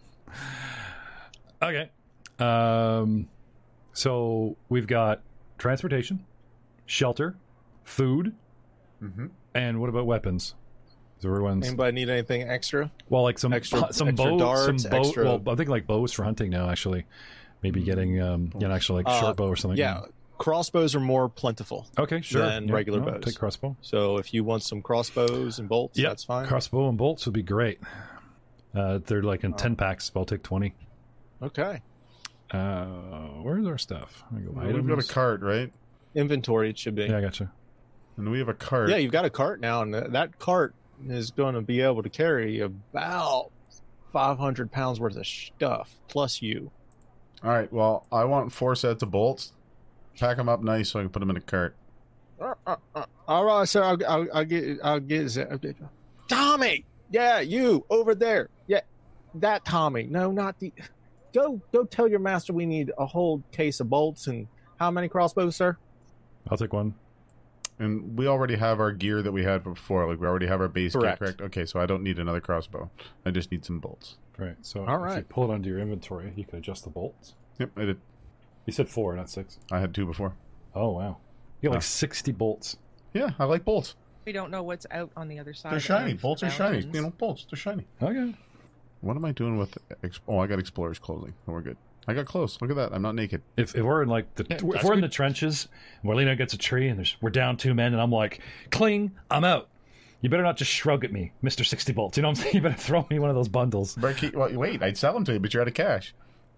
Okay. Um, so we've got transportation, shelter, food, Mm-hmm. and what about weapons? Is everyone's Anybody need anything extra? well, like some Extra- some extra bow, darts, some bow. extra- Well, I think like bows for hunting now. Actually, maybe getting um, you know, actually like Uh, short bow or something. Yeah, crossbows are more plentiful. Okay, sure. than regular no, bows. Take crossbow. So if you want some crossbows and bolts, Yeah, that's fine. crossbow and bolts would be great. Uh, they're like in Oh. ten packs. But I'll take twenty. Okay. Uh, where's our stuff? I go Well, we've got a items. cart, right? Inventory it should be. Yeah, I gotcha. And we have a cart. Yeah, you've got a cart now, and that that cart is going to be able to carry about five hundred pounds worth of stuff, plus you. All right. Well, I want four sets of bolts. Pack them up nice so I can put them in a cart. Uh, uh, uh, all right, sir. I'll, I'll, I'll get. I'll get. Tommy. Yeah, you over there. Yeah, that Tommy. No, not the. Go, go. Tell your master we need a whole case of bolts and how many crossbows, sir? I'll take one. And we already have our gear that we had before. Like we already have our base Correct. gear, correct? Okay, so I don't need another crossbow. I just need some bolts. Right. So All if you right. pull it onto your inventory, you can adjust the bolts. Yep, I did. You said four, not six. I had two before. Oh wow. You got like Huh. sixty bolts. Yeah, I like bolts. We don't know what's out on the other side. They're shiny. of Bolts the are shiny. mountains. You know, bolts. They're shiny. Okay. What am I doing with? Ex- oh, I got explorer's clothing. Oh, we're good. I got clothes. Look at that. I'm not naked. If, if we're in like the Yeah, if that's we're in good. the trenches, Marlena gets a tree and there's we're down two men and I'm like, cling, I'm out. You better not just shrug at me, Mister sixty bolts. You know what I'm saying? You better throw me one of those bundles. But keep, well, wait, I'd sell them to you, but you're out of cash.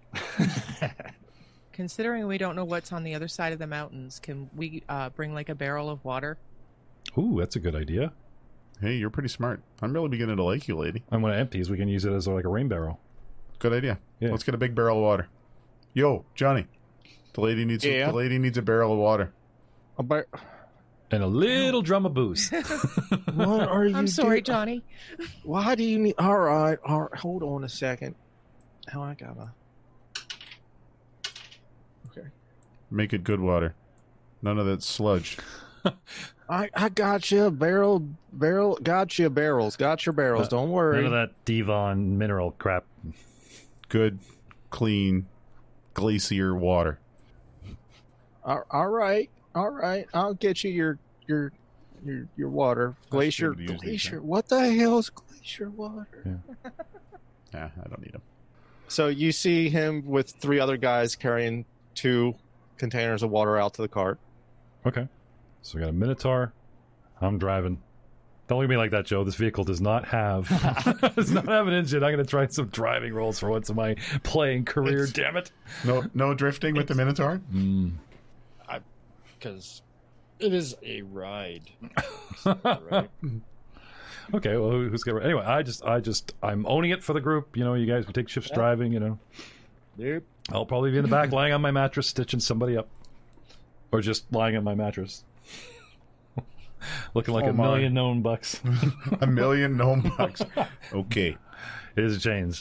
Considering we don't know what's on the other side of the mountains, can we uh, bring like a barrel of water? Ooh, that's a good idea. Hey, you're pretty smart. I'm really beginning to like you, lady. And when it empties, we can use it as like a rain barrel. Good idea. Yeah. Let's get a big barrel of water. Yo, Johnny, the lady needs Yeah? the lady needs a barrel of water. About, And a little drum of booze. what are you? I'm sorry, doing? Johnny. Why do you need? All right, all right. Hold on a second. How I gotta? Okay. Make it good water. None of that sludge. I I got you a barrel barrel. Got you barrels. Got your barrels. Uh, Don't worry. None of that Devon mineral crap. Good, clean, glacier water. All, all right, all right. I'll get you your your your your water. Glacier. able to use these, Glacier. yeah. What the hell is glacier water? Yeah, I don't need them. So you see him with three other guys carrying two containers of water out to the cart. Okay. So we got a Minotaur. I'm driving. Don't look at me like that, Joe. This vehicle does not have does not have an engine. I'm going to try some driving rolls for once in my playing career. It's- Damn it! No, no drifting with the Minotaur. Mm. Because it is a ride. Right? Okay. Well, who- who's going? Anyway, I just, I just, I'm owning it for the group. You know, you guys can take shifts Yeah. driving. You know, Nope. I'll probably be in the back, lying on my mattress, stitching somebody up, or just lying on my mattress, looking like Oh a my. million known bucks. A million gnome bucks. Okay. Here's chains.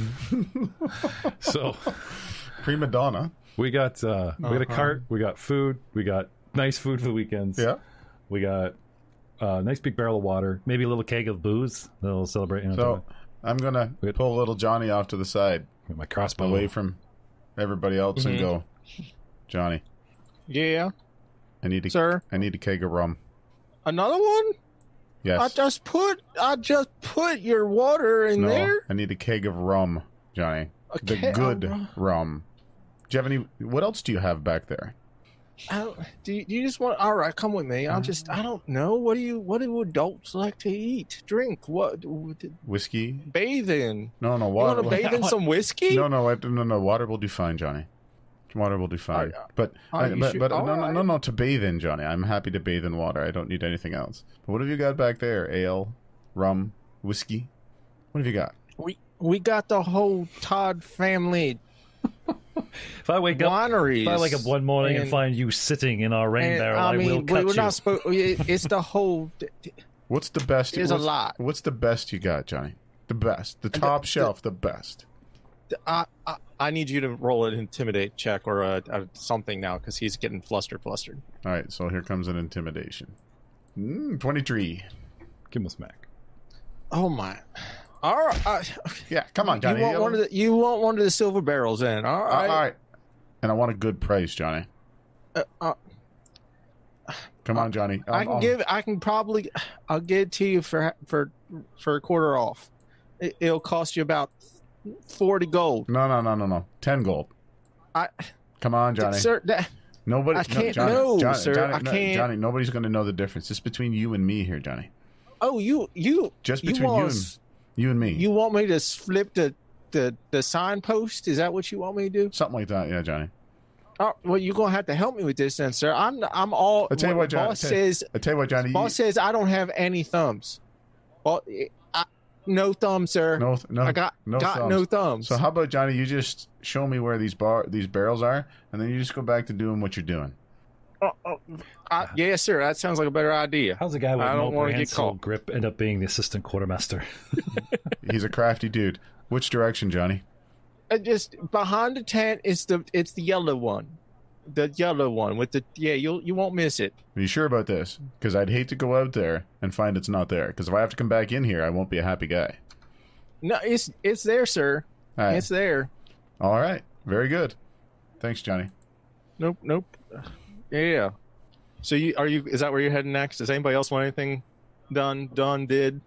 So Prima donna. we got uh, we got a Uh-huh. cart, we got food, we got nice food for the weekends. Yeah. We got a nice big barrel of water, maybe a little keg of booze that'll celebrate. You know, So I'm gonna Good. pull little Johnny off to the side, with my crossbow. away from everybody else, and Mhm. go, Johnny, Yeah, I need a, sir. I need a keg of rum. Another one? Yes. I just put I just put your water in no, there. I need a keg of rum, Johnny. A The ca- good uh, rum. Do you have any? What else do you have back there? I don't, do, you, do you just want? All right, come with me. I'll just. I don't know. What do you? What do adults like to eat, drink? What? what Whiskey? bathe in? No, no You water. want to bathe in some whiskey? No, no, I- no, no. Water will do fine, Johnny. Water will do fine. Are- but are I, you but, sure? but no, All no, no, right. no. To bathe in, Johnny. I'm happy to bathe in water. I don't need anything else. But what have you got back there? Ale, rum, whiskey. What have you got? We we got the whole Todd family If I wake up, wineries. if I wake up one morning and, and- find you sitting in our rain and, barrel, I I, mean, will we cut we're you. not supposed. It's the whole. What's the best? There's a what's, lot. What's the best you got, Johnny? The best. The top the- shelf. The best. I, I I need you to roll an intimidate check or a, a something now because he's getting flustered, flustered. All right. So here comes an intimidation. Mm, Twenty-three. Give him a smack. Oh my! All right, uh, Yeah, come on, Johnny. you want one of the you want one of the silver barrels in? All Uh, right. all right. And I want a good price, Johnny. Uh, uh, Come on, Johnny. I Um, can um, give. I can probably. I'll give it to you for for for a quarter off. It, it'll cost you about forty gold. No, no, no, no, no. Ten gold. I, Come on, Johnny. sir. That, Nobody. I can't- Johnny, no, Johnny, sir, Johnny, I no, can't. Johnny, nobody's going to know the difference. It's between you and me here, Johnny. oh, you you Just you between you, want and us- you and me. you want me to flip the the the signpost? Is that what you want me to do? Something like that. Yeah, Johnny. Oh, well, you're gonna have to help me with this, then, sir. I'm I'm all. I'll tell you what, Johnny. Boss I'll tell- says. I tell you what, Johnny. Boss You, says I don't have any thumbs. Well, I, no thumbs, sir. no, no, I got no got thumbs. no thumbs. So how about Johnny? You just show me where these bar these barrels are, and then you just go back to doing what you're doing. Oh, oh, I, yes, sir. That sounds like a better idea. How's a guy with I no don't wanna get prehensile caught. grip end up being the assistant quartermaster? He's a crafty dude. Which direction, Johnny? Uh, just behind the tent is the it's the yellow one, the yellow one with the yeah. You'll you won't miss it. Are you sure about this? Because I'd hate to go out there and find it's not there. Because if I have to come back in here, I won't be a happy guy. No, it's it's there, sir. All right. It's there. All right. Very good. Thanks, Johnny. Nope, nope. Yeah. So you are you? Is that where you're heading next? Does anybody else want anything done? Done? Did?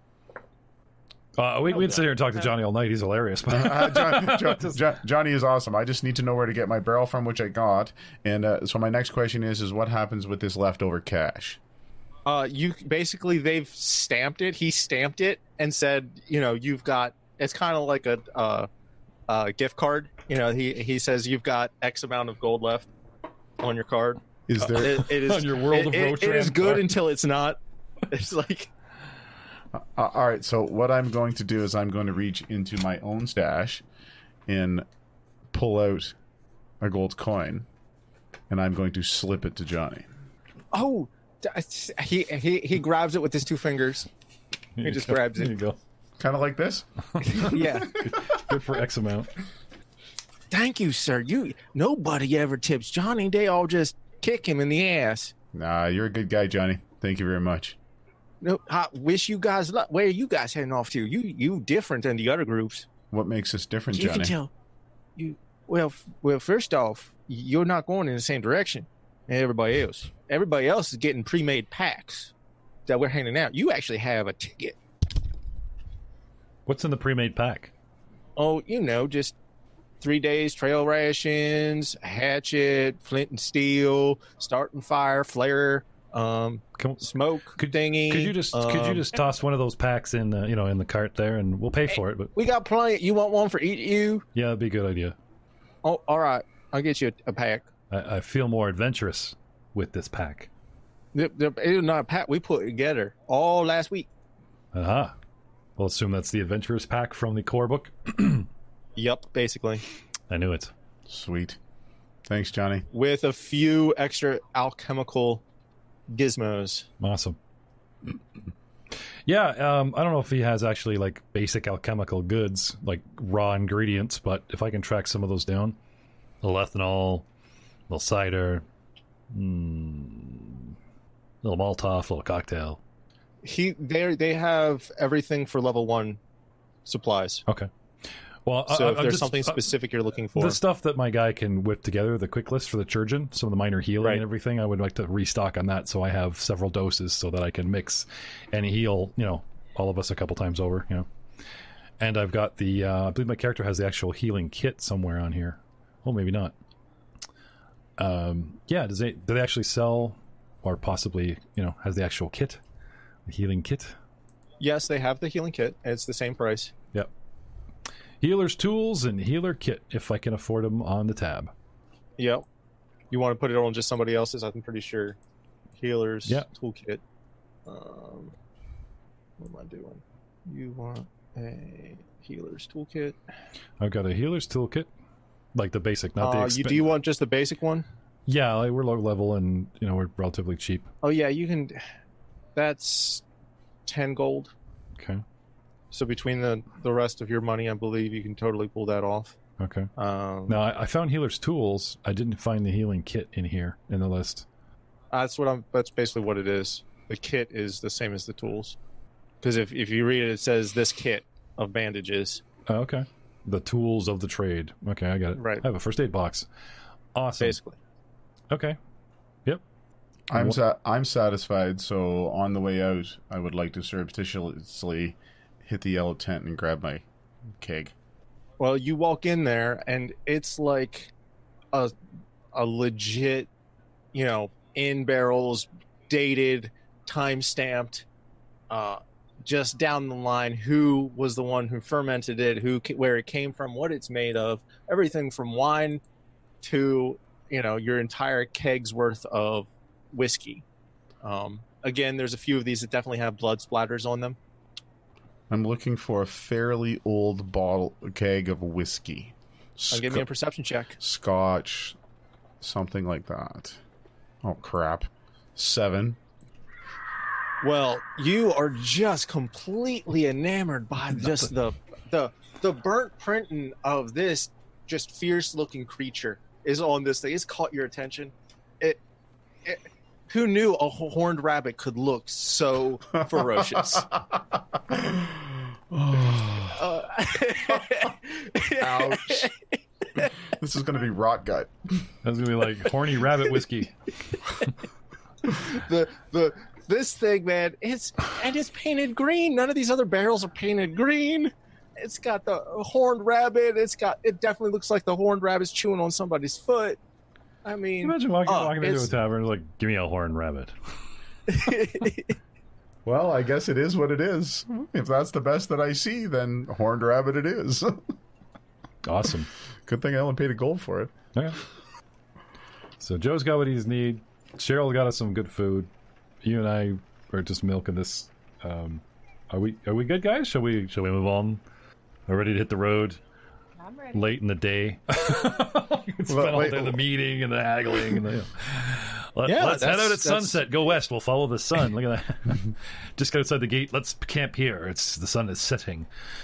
Uh, we, we'd sit here and talk to Johnny all night. He's hilarious. But Uh, John, John, John, Johnny is awesome. I just need to know where to get my barrel from, which I got. And uh, so my next question is: is what happens with this leftover cash? Uh, you basically they've stamped it. He stamped it and said, you know, you've got. It's kind of like a uh, uh, gift card. You know, he he says you've got X amount of gold left on your card. Is there? It, it is On your World it, of it, it is Rotran good card. until it's not. It's like Uh, all right. So what I'm going to do is I'm going to reach into my own stash and pull out a gold coin, and I'm going to slip it to Johnny. oh, he he he grabs it with his two fingers. He just grabs There it. you go. Kind of like this. Yeah. Good for X amount. Thank you, sir. You nobody ever tips Johnny. They all just kick him in the ass. Nah, you're a good guy, Johnny. Thank you very much. No, I wish you guys luck. Where are you guys heading off to? You you different than the other groups. What makes us different, You Johnny? can tell. You well f- well. First off, you're not going in the same direction as everybody else. Everybody else is getting pre-made packs that we're handing out. You actually have a ticket. What's in the pre-made pack? Oh, you know, just three days trail rations, a hatchet, flint and steel, starting fire, flare, um, Come, smoke Could- thingy. could you just could you um, just toss one of those packs in the, you know in the cart there, and we'll pay for it. But We got plenty. You want one for each of you? yeah, that'd be a good idea. Oh, all right. I'll get you a, a pack. I, I feel more adventurous with this pack. The, the, it was not a pack we put together all last week. Aha. We'll assume that's the adventurous pack from the core book. Yep, basically. I knew it. Sweet. Thanks, Johnny. With a few extra alchemical gizmos. Awesome. Yeah, um, I don't know if he has actually like basic alchemical goods, like raw ingredients, but if I can track some of those down, a little ethanol, a little cider, mm, a little Molotov, a little cocktail. He they they have everything for level one supplies. Okay. Well, So I, if I'm there's just- something uh, specific you're looking for, the stuff that my guy can whip together, the quick list for the Churgeon, some of the minor healing Right. and everything, I would like to restock on that so I have several doses so that I can mix and heal, you know, all of us a couple times over, you know. And I've got the, uh, I believe my character has the actual healing kit somewhere on here. Oh, maybe not. Um, yeah, does they, do they actually sell, or possibly, you know, has the actual kit, the healing kit? yes, they have the healing kit. It's the same price. Yep. Healer's tools and healer kit, if I can afford them on the tab. Yep. You want to put it on just somebody else's? I'm pretty sure. Healer's Yeah. toolkit. Um, what am I doing? You want a healer's toolkit? I've got a healer's toolkit, like the basic, not the Uh, exp- you do you want just the basic one? Yeah, like we're low level and you know we're relatively cheap. Oh yeah, you can. That's ten gold. Okay, So between the the rest of your money, I believe you can totally pull that off. okay. Um, Now I, I found healer's tools. I didn't find the healing kit in here in the list. that's what I'm. That's basically what it is. The kit is the same as the tools. Because if, if you read it, it says this kit of bandages. Oh, okay. The tools of the trade. Okay, I got it. Right. I have a first aid box. Awesome. Basically. Okay. Yep. I'm sa- I'm satisfied. So on the way out, I would like to surreptitiously hit the yellow tent and grab my keg. Well, you walk in there, and it's like a a legit, you know, in barrels, dated, time stamped, uh, just down the line. Who was the one who fermented it? Who, where it came from? What it's made of? Everything from wine to, you know, your entire keg's worth of whiskey. Um, again, there's a few of these that definitely have blood splatters on them. I'm looking for a fairly old bottle keg of whiskey. I'll give me a perception check. Scotch, something like that. Oh crap. Seven. Well, you are just completely enamored by just the the the burnt printing of this just fierce looking creature is on this thing. It's caught your attention. It, it who knew a horned rabbit could look so ferocious? uh, Ouch. This is going to be rot gut. That's gonna be like horny rabbit whiskey. the the this thing, man, it's and it's painted green. None of these other barrels are painted green. It's got the horned rabbit. It's got it definitely looks like the horned rabbit's chewing on somebody's foot. I mean, Imagine walking, uh, walking into a it's- tavern like, give me a horned rabbit. Well, I guess it is what it is. If that's the best that I see, then horned rabbit it is. Awesome. Good thing Ellen paid a gold for it. Okay. So Joe's got what he's need. Cheryl got us some good food. You and I are just milking this. Um, are we? Are we good, guys? Shall we? Shall we move on? We're ready to hit the road. I'm ready. Late in the day. It's been all wait, day the meeting and the haggling and the. Let, Yeah, let's head that's- out at that's- sunset. Go west. We'll follow the sun. Look at that. Just go outside the gate. Let's camp here. It's the sun is setting.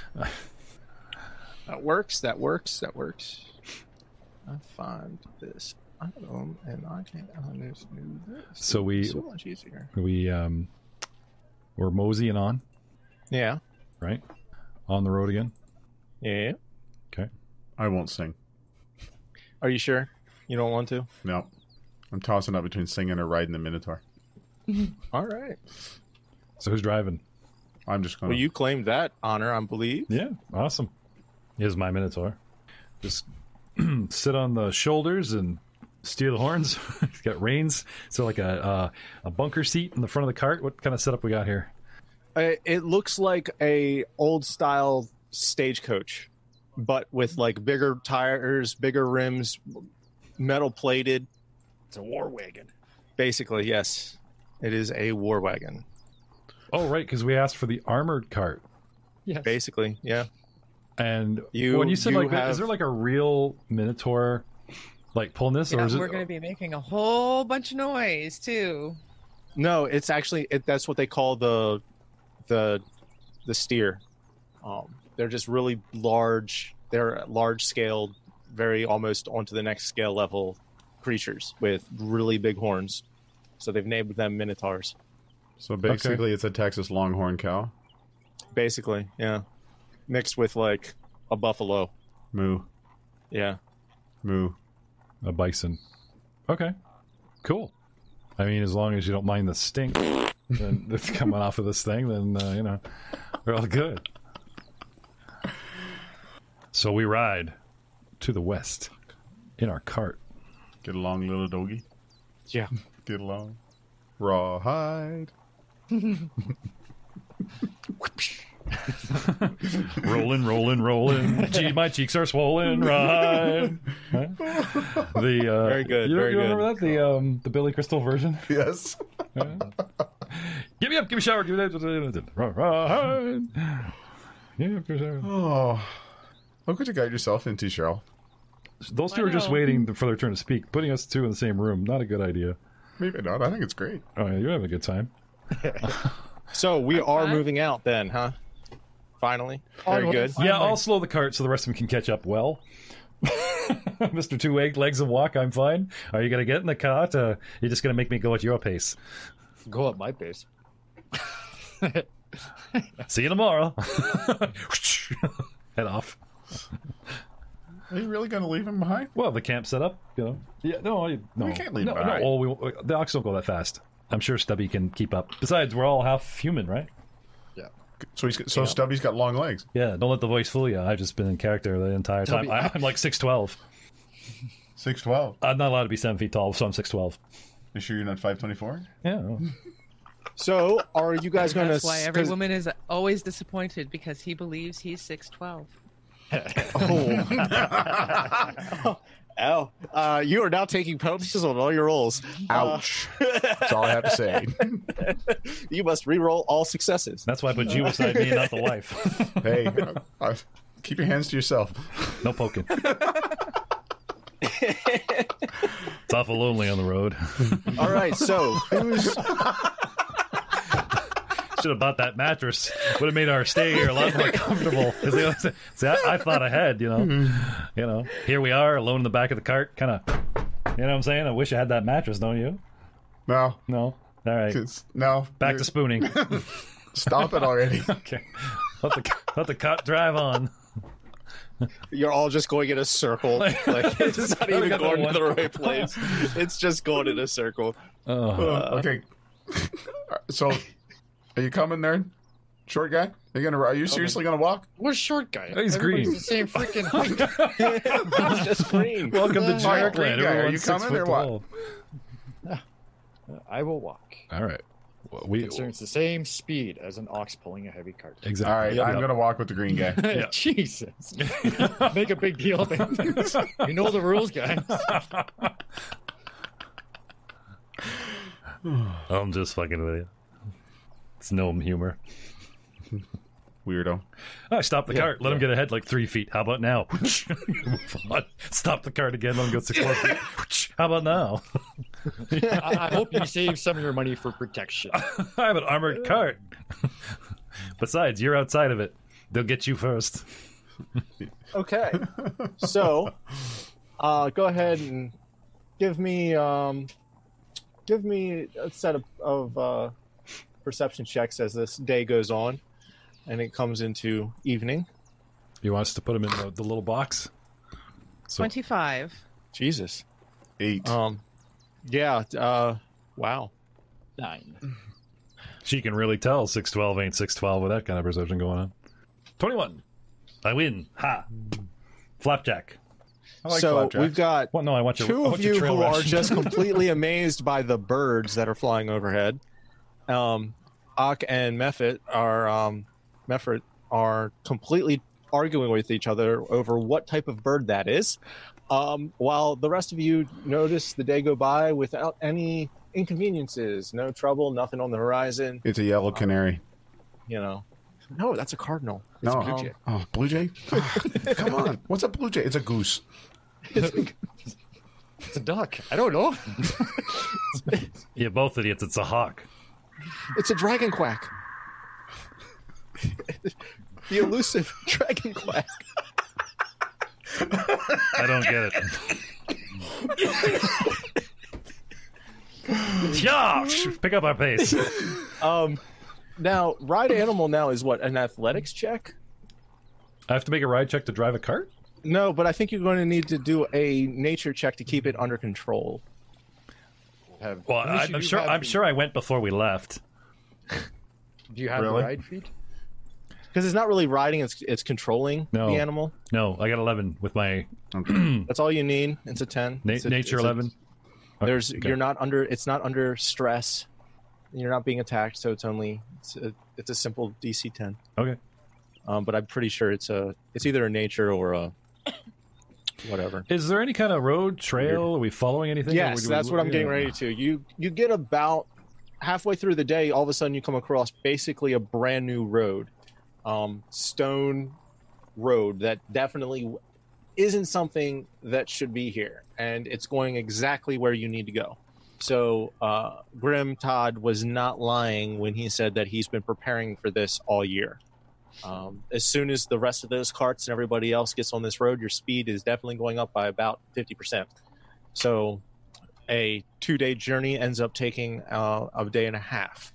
That works. That works. That works. I find this item and I can undo this. So we- It's so much easier. We um, we're moseying on, Yeah. right? On the road again. Yeah. Okay. I won't sing. Are you sure you don't want to? No. I'm tossing up between singing or riding the Minotaur. All right. So who's driving? I'm just going Well, to... you claimed that honor, I believe. Yeah, awesome. Here's my Minotaur. Just sit on the shoulders and steer the horns. He's got reins. So like a uh, a bunker seat in the front of the cart. What kind of setup we got here? Uh, it looks like a old style stagecoach, but with like bigger tires, bigger rims, metal plated. It's a war wagon. Basically, yes, it is a war wagon. Oh, right, because we asked for the armored cart. Yes. Basically, yeah. And You- when you said you like, have- is there like a real Minotaur like pulling this, or Yeah, is it? we're going to be making a whole bunch of noise too. No, it's actually it, that's what they call the the the steer. Um, they're just really large. They're large scale, very almost onto the next scale level creatures with really big horns. So they've named them minotaurs. So basically it's a Texas Longhorn cow. Basically, yeah, mixed with like a buffalo. Moo. Yeah. Moo. A bison. Okay, cool. I mean, as long as you don't mind the stink then that's coming off of this thing, then uh, you know we're all good. So we ride to the west in our cart. Get along, little doggy. Yeah. Get along. Rawhide. Rolling, rolling, rolling. Gee, my cheeks are swollen. Ride. Huh? The uh, Very good, You, very you remember good. that the um, the Billy Crystal version? Yes. Yeah. Give me up, give me a shower, give me that. Ride. Give me up, give me a shower. Oh. Look what you got yourself into, Cheryl. Those two I are just know. waiting for their turn to speak. Putting us two in the same room, not a good idea. Maybe not. I think it's great. Oh, yeah, you're having a good time. So we are Okay. moving out then, huh? Finally. Very Onward. good. Yeah, I'll slow the cart so the rest of them can catch up well. Mister Two Egg Legs of Walk, I'm fine. Are you going to get in the cart? Uh, you're just going to make me go at your pace. Go at my pace. See you tomorrow. Head off. Are you really going to leave him behind? Well, the camp set up, you know. Yeah, no, I- no. We can't leave no, him behind. No, well, we, the ox don't go that fast. I'm sure Stubby can keep up. Besides, we're all half human, right? So he's so Stubby's got long legs. Yeah, don't let the voice fool you. I've just been in character the entire time. Stubby- I, I'm like six twelve. six twelve. I'm not allowed to be seven feet tall, so I'm six twelve. You sure you're not five twenty-four? Yeah. well, So, are you guys going to? That's why every woman is always disappointed because he believes he's six twelve. Oh. Ow. Uh, you are now taking penalties on all your rolls. Ouch. That's all I have to say. You must re-roll all successes. That's why I put you beside me, not the wife. Hey, uh, keep your hands to yourself. No poking. It's awful lonely on the road. All right, so who's Should have bought that mattress. Would have made our stay here a lot more comfortable. See, I, I thought ahead, you know. You know, here we are, alone in the back of the cart. Kind of, you know what I'm saying? I wish I had that mattress, don't you? No. No. All right. 'Cause- No. Back you're- to spooning. Stop it already. Okay. Let the let the cart drive on. you're all just going in a circle? Like it's not even going to the right place. It's just going in a circle. Oh. Uh, okay. So, are you coming there, short guy? Are you gonna? Are you seriously gonna walk? What short guy? He's Everybody's green. the same freaking height. It's just green. Welcome to All right, Giant green Land. guy, are you Everyone's six coming or foot what? tall. I will walk. All right. Well, we Considering it's the same speed as an ox pulling a heavy cart. exactly. All right, Yep, I'm yep. gonna walk with the green guy. Yeah. Jesus. Make a big deal of it. You know the rules, guys. I'm just fucking with you. It's gnome humor. Weirdo. I stopped the Yeah, cart. Let him yeah. get ahead like three feet. How about now? Move on. Stop the cart again. Let him go six more feet. How about now? I, I hope you save some of your money for protection. I have an armored cart. Besides, you're outside of it. They'll get you first. Okay. So, uh, go ahead and give me um, give me a set of, of uh, perception checks as this day goes on, and it comes into evening. You want us to put him in the, the little box? So, twenty-five. Jesus. Eight. Um, yeah. Uh, wow. Nine. she can really tell six twelve ain't six twelve with that kind of perception going on. twenty-one. I win. Ha. Flapjack. I like so flapjacks. we've got Well, no, I want your two I of want your you trail who are ration. just completely amazed by the birds that are flying overhead. Um, Ak and Mephit are um, Mephit are completely arguing with each other over what type of bird that is. Um, while the rest of you notice the day go by without any inconveniences, no trouble, nothing on the horizon. It's a yellow canary. You know, no, that's a cardinal. No. It's a blue jay. Oh, blue jay? Oh, come on. What's a blue jay? It's a goose. It's a duck. I don't know. Yeah, both idiots. It's a hawk. It's a dragon quack. The elusive dragon quack. I don't get it. Yeah, pick up our pace. Um, now ride animal now is what, an athletics check? I have to make a ride check to drive a cart? No, but I think you're going to need to do a nature check to keep it under control. Have, Well, how much I, do I'm you sure. have I'm the- sure I went before we left. Do you have Really? the ride feet? Because it's not really riding; it's it's controlling No. the animal. No, I got eleven with my That's all you need. It's a ten. na- It's a- nature it's a- eleven. There's Okay. you're not under. It's not under stress. You're not being attacked, so it's only it's a, it's a simple D C ten. Okay. Um, but I'm pretty sure it's a it's either a nature or a whatever. Is there any kind of road trail? Are we following anything? Or Yes, do we- that's what I'm getting yeah. ready to. You you get about halfway through the day, all of a sudden you come across basically a brand new road, um, stone road that definitely isn't something that should be here, and it's going exactly where you need to go. So uh, Grim Todd was not lying when he said that he's been preparing for this all year. Um, as soon as the rest of those carts and everybody else gets on this road, your speed is definitely going up by about fifty percent. So a two-day journey ends up taking uh, a day and a half.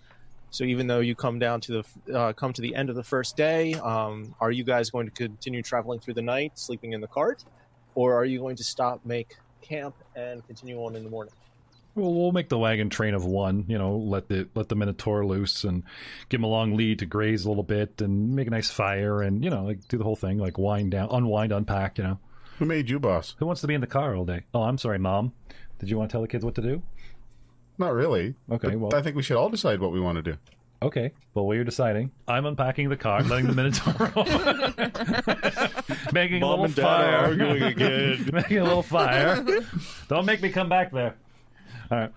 So even though you come down to the uh, come to the end of the first day, um, are you guys going to continue traveling through the night, sleeping in the cart, or are you going to stop, make camp, and continue on in the morning? Well, we'll make the wagon train of one. You know, let the let the Minotaur loose and give him a long lead to graze a little bit, and make a nice fire, and you know, like do the whole thing, like wind down, unwind, unpack. You know, Who made you boss? who wants to be in the car all day? Oh, I'm sorry, Mom. Did you want to tell the kids what to do? Not really. Okay, But well- I think we should all decide what we want to do. Okay. Well, while you're deciding, I'm unpacking the car, letting the Minotaur making a Mom little and Dad fire. are arguing again. making a little fire. Don't make me come back there. All right.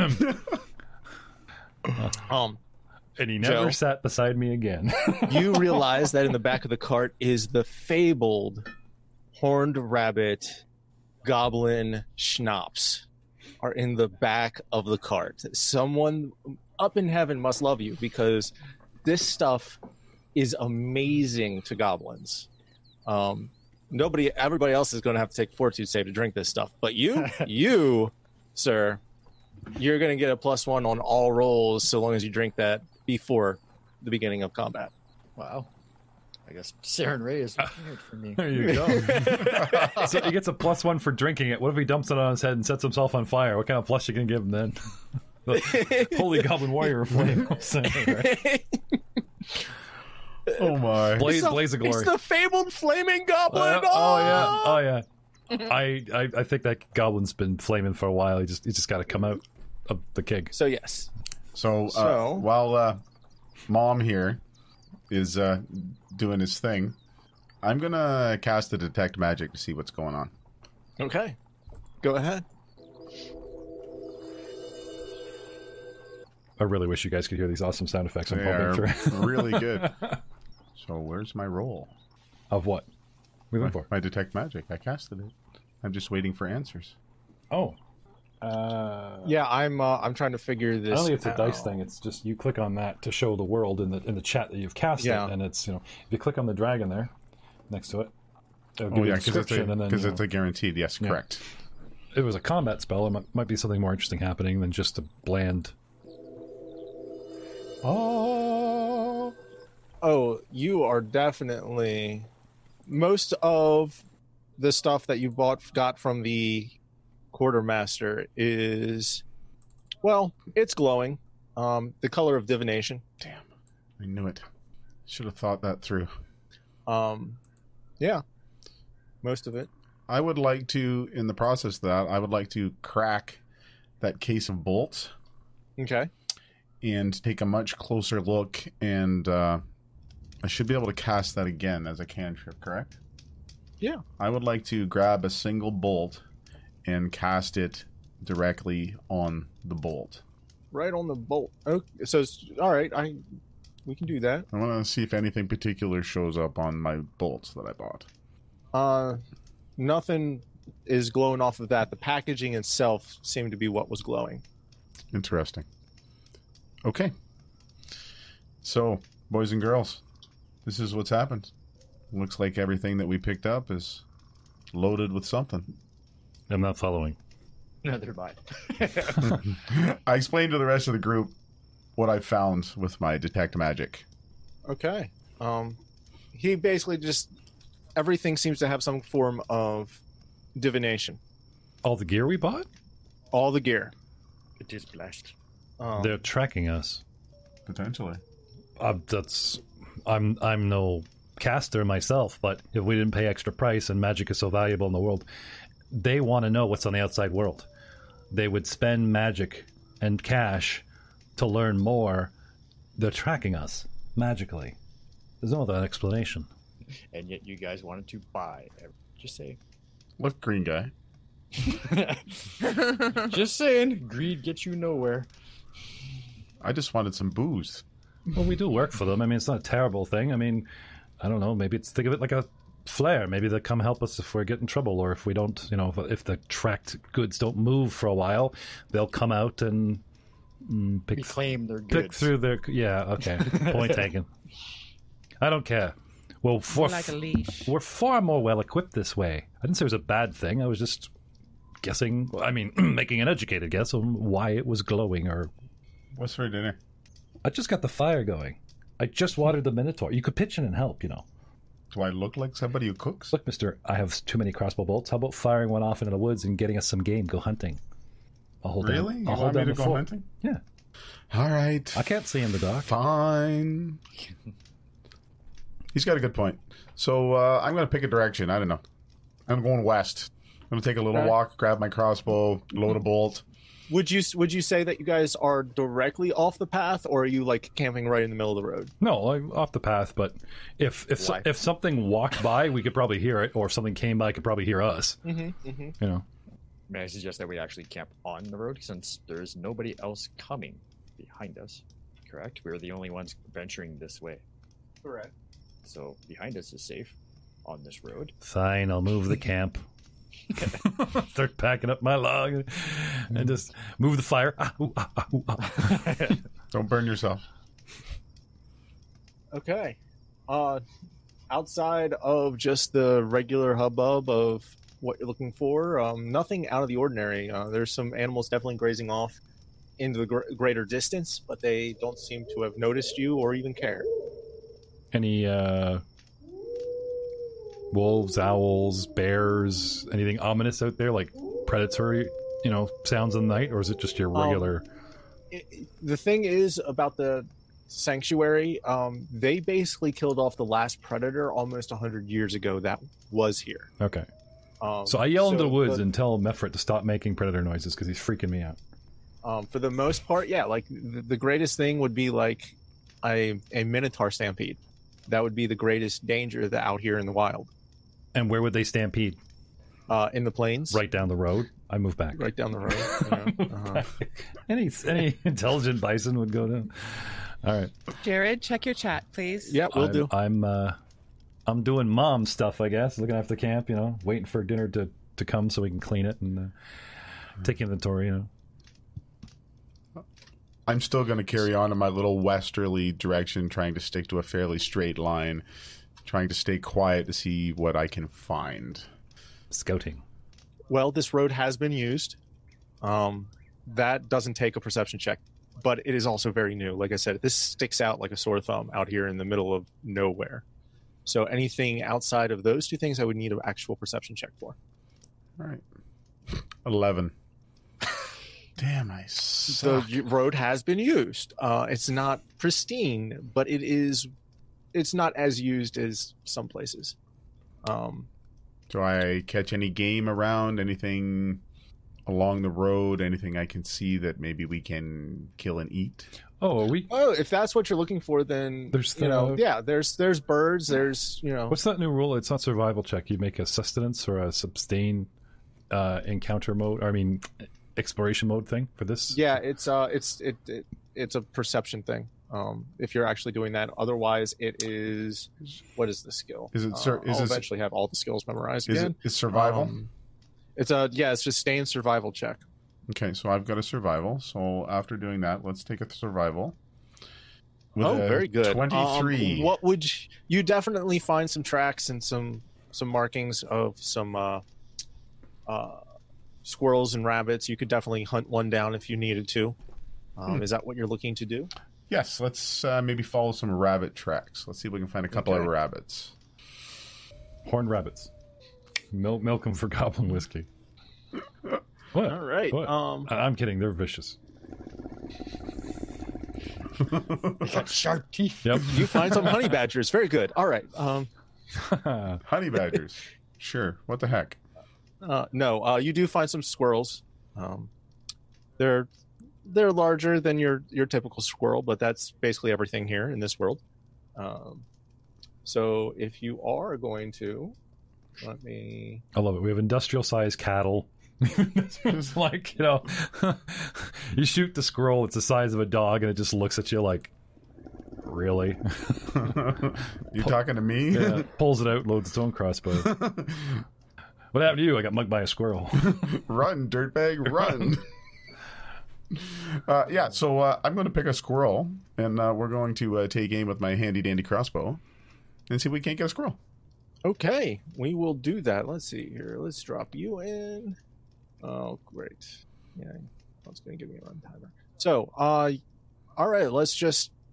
Um, And he never Joe? sat beside me again. you realize that in the back of the cart is the fabled horned rabbit goblin schnapps are in the back of the cart. Someone up in heaven must love you because this stuff is amazing to goblins. Um, nobody, everybody else is going to have to take fortitude save to drink this stuff, but you, you, sir, you're going to get a plus one on all rolls so long as you drink that before the beginning of combat. Wow. I guess Saren Ray is weird for me. There you go. So he gets a plus one for drinking it. What if he dumps it on his head and sets himself on fire? What kind of plus you can give him then? The Holy Goblin Warrior of Flame. Right? Oh my. Blaze, It's the- blaze of glory. It's the fabled flaming goblin. Uh, oh yeah, oh yeah. I, I I think that goblin's been flaming for a while. He just he just got to come out of the keg. So yes, So, uh, So- while uh, Mom here is uh, doing his thing, I'm going to cast the Detect Magic to see what's going on. okay, go ahead. I really wish you guys could hear these awesome sound effects I'm They pumping are through. really good. So where's my roll? Of what? What are you My, looking for? my Detect Magic. I casted it. I'm just waiting for answers. Oh. Uh, Yeah, I'm. Uh, I'm trying to figure this. I don't think it's a dice out. thing. It's just you click on that to show the world in the in the chat that you've cast Yeah. it, and it's you know if you click on the dragon there next to it, it'll give Oh you yeah, a because it's, description, a- and then 'cause you it's know, a guaranteed. Yes, Yeah. correct. if it was a combat spell, it might, might be something more interesting happening than just a bland. Oh, Oh, you are definitely most of the stuff that you bought got from the quartermaster is well, it's glowing. Um, the color of divination. Damn, I knew it. Should have thought that through. Um, yeah, most of it. I would like to, in the process of that, I would like to crack that case of bolts Okay. and take a much closer look, and uh, I should be able to cast that again as a cantrip, correct? Yeah. I would like to grab a single bolt and cast it directly on the bolt. Right on the bolt. Okay, so it's, all right, I we can do that. I want to see if anything particular shows up on my bolts that I bought. Uh, nothing is glowing off of that. The packaging itself seemed to be what was glowing. Interesting. Okay. So, boys and girls, this is what's happened. Looks like everything that we picked up is loaded with something. I'm not following. Neither mind. I explained to the rest of the group what I found with my detect magic. Okay. Um, he basically just everything seems to have some form of divination. All the gear we bought? All the gear. It is blessed. Um, They're tracking us. Potentially. Uh, that's I'm I'm no caster myself, but if we didn't pay extra price and magic is so valuable in the world, they want to know what's on the outside world. They would spend magic and cash to learn more. They're tracking us magically. There's no other explanation. And yet you guys wanted to buy. Just saying. Look, green guy. Just saying. Greed gets you nowhere. I just wanted some booze. Well, we do work for them. I mean, it's not a terrible thing. I mean, I don't know. Maybe it's think of it like a flare. Maybe they'll come help us if we get in trouble, or if we don't. You know, if, if the tracked goods don't move for a while, they'll come out and mm, pick Reclaim their goods. pick through their. Yeah, okay. Point taken. I don't care. Well, for like a leash. we're far more well equipped this way. I didn't say it was a bad thing. I was just guessing. I mean, making an educated guess on why it was glowing. Or What's for dinner? I just got the fire going. I just watered the Minotaur. You could pitch in and help, you know. Do I look like somebody who cooks? Look, mister, I have too many crossbow bolts. How about firing one off into the woods and getting us some game? Go hunting. I'll hold Really? down, You I'll hold want me down to the go fort. hunting? Yeah. All right. I can't see in the dark. Fine. He's got a good point. So uh, I'm going to pick a direction. I don't know. I'm going west. I'm going to take a little Okay. walk, grab my crossbow, load a bolt. Would you would you say that you guys are directly off the path, or are you like camping right in the middle of the road? No, like, off the path, but if if so, Why? if something walked by, we could probably hear it, or if something came by, could probably hear us. Mm-hmm, mm-hmm. You know. May I suggest that we actually camp on the road since there's nobody else coming behind us? Correct? We're the only ones venturing this way. Correct. So behind us is safe on this road. Fine, I'll move the camp. Start packing up my log and just move the fire. Ah, ooh, ah, ah, ooh, ah. Don't burn yourself. Okay. Uh, outside of just the regular hubbub of what you're looking for, um, nothing out of the ordinary. Uh, there's some animals definitely grazing off into the gr- greater distance, but they don't seem to have noticed you or even care. Any uh, wolves, owls, bears, anything ominous out there, like predatory, you know, sounds in the night, or is it just your regular? It, it- the thing is about the sanctuary, um, they basically killed off the last predator almost one hundred years ago that was here. Okay. Um, So I yell into so the woods the- and tell Mefrit to stop making predator noises because he's freaking me out. Um, for the most part, yeah. Like the, the greatest thing would be like a a minotaur stampede. That would be the greatest danger that out here in the wild. And where would they stampede? Uh, in the plains, Right down the road. I move back. right down the road. You know? uh-huh. Any any intelligent bison would go down. All right. Jared, check your chat, please. Yeah, we'll I'm, do. I'm uh, I'm doing mom stuff, I guess. Looking after camp, you know, waiting for dinner to, to come so we can clean it and uh, take inventory. You know. I'm still going to carry on in my little westerly direction, trying to stick to a fairly straight line, trying to stay quiet to see what I can find. Scouting. Well, this road has been used. Um, that doesn't take a perception check, but it is also very new. Like I said, this sticks out like a sore thumb out here in the middle of nowhere. So anything outside of those two things, I would need an actual perception check for. All right. eleven. Damn, I The suck. y- road has been used. Uh, it's not pristine, but it is. It's not as used as some places. Um, Do I catch any game around? Anything along the road? Anything I can see that maybe we can kill and eat? Oh, are we? oh, if that's what you're looking for, then There's you know, the- yeah. There's there's birds. There's you know. What's that new rule? It's not survival check. You make a sustenance or a sustain uh, encounter mode. Or, I mean, exploration mode thing for this. Yeah, it's uh, it's it, it it's a perception thing. Um, if you're actually doing that, otherwise it is. What is the skill? Is it sur- Uh, is I'll it- eventually have all the skills memorized Is again. it is survival? Um, it's a yeah. It's just stay in survival check. Okay, so I've got a survival. So after doing that, let's take a survival. With Oh, a very good. twenty-three. Um, what would you, you definitely find some tracks and some some markings of some uh, uh, squirrels and rabbits. You could definitely hunt one down if you needed to. Um, Hmm. Is that what you're looking to do? Yes, let's uh, maybe follow some rabbit tracks. Let's see if we can find a couple Okay. of rabbits. Horned rabbits. Milk, milk them for goblin whiskey. What? All right. What? Um, I- I'm kidding. They're vicious. They got sharp teeth. Yep. you find some honey badgers. Very good. All right. Um, Honey badgers. Sure. What the heck? uh, no, uh, you do find some squirrels. Um, they're they're larger than your your typical squirrel, but that's basically everything here in this world. Um, so if you are going to, let me. I love it. We have industrial sized cattle. It's like, you know, you shoot the squirrel, it's the size of a dog, and it just looks at you like, really? You talking to me? Yeah, pulls it out, loads its own crossbow. What happened to you? I got mugged by a squirrel. Run, dirtbag, run. uh, yeah, so uh, I'm going to pick a squirrel, and uh, we're going to uh, take aim with my handy dandy crossbow and see if we can't get a squirrel. Okay, we will do that. Let's see here. Let's drop you in. Oh, great. Yeah, that's going to give me a run timer. So, uh, all right, let's just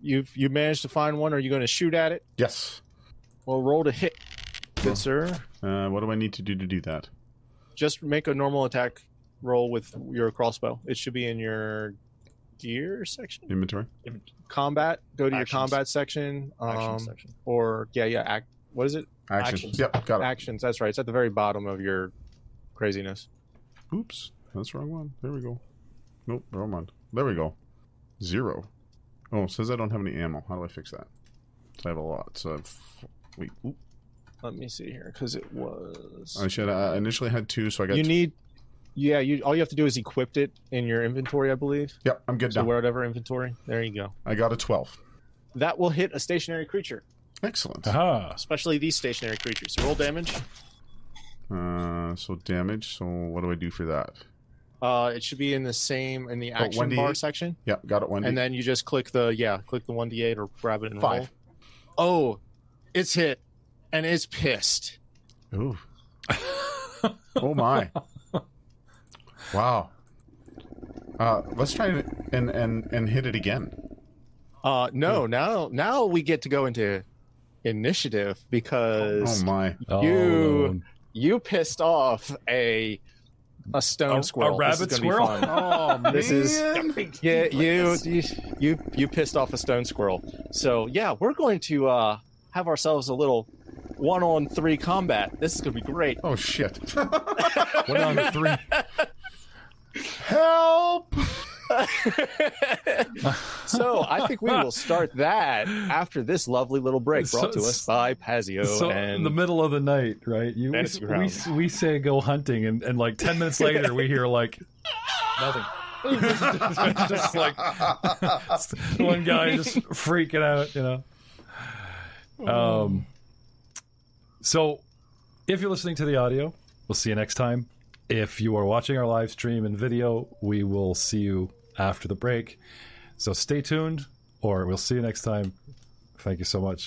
you've you managed to find one. Are you going to shoot at it? Yes. Well, roll to hit, good sir. Uh, what do I need to do to do that? Just make a normal attack roll with your crossbow. It should be in your gear section. Inventory. Combat. Go to Actions. your combat section. Action Um, section. or yeah, yeah. Act. What is it? Actions. Actions. Yep, got it. Actions. That's right. It's at the very bottom of your craziness. Oops, that's the wrong one. There we go. Nope, wrong one. There we go. Zero. Oh, it says I don't have any ammo. How do I fix that? So I have a lot. So I've... wait. Oop. Let me see here, because it was. I should. I initially had two, so I got. You two. need. Yeah, you. All you have to do is equip it in your inventory, I believe. Yep, I'm good So now. whatever inventory. There you go. I got a twelve. That will hit a stationary creature, Excellent. Aha. especially these stationary creatures. Roll damage. Uh, so damage. So what do I do for that? Uh, it should be in the same in the Oh, action one d eight? bar section, Yep, got it. One. and then you just click the yeah, click the one d eight or grab it and Five. roll. Oh, it's hit, and it's pissed. Ooh. Oh my. Wow. Uh, let's try and and and hit it again. Uh, no, now now we get to go into initiative because Oh my. Oh, You- you pissed off a a stone A- a squirrel. rabbit This is gonna squirrel? Be fun. Oh This is- man. Yeah, you, you you you pissed off a stone squirrel. So yeah, we're going to uh, have ourselves a little one-on-three combat. This is gonna be great. Oh shit. One on three. Help! So I think we will start that after this lovely little break brought So- to us by Pazio So and in the middle of the night, right? You we, Fantasy we, Grounds. we say go hunting, and, and like ten minutes later, we hear like Nothing. it's just like one guy just freaking out, you know. Um. So, if you're listening to the audio, we'll see you next time. If you are watching our live stream and video, we will see you after the break. So stay tuned, or we'll see you next time. Thank you so much.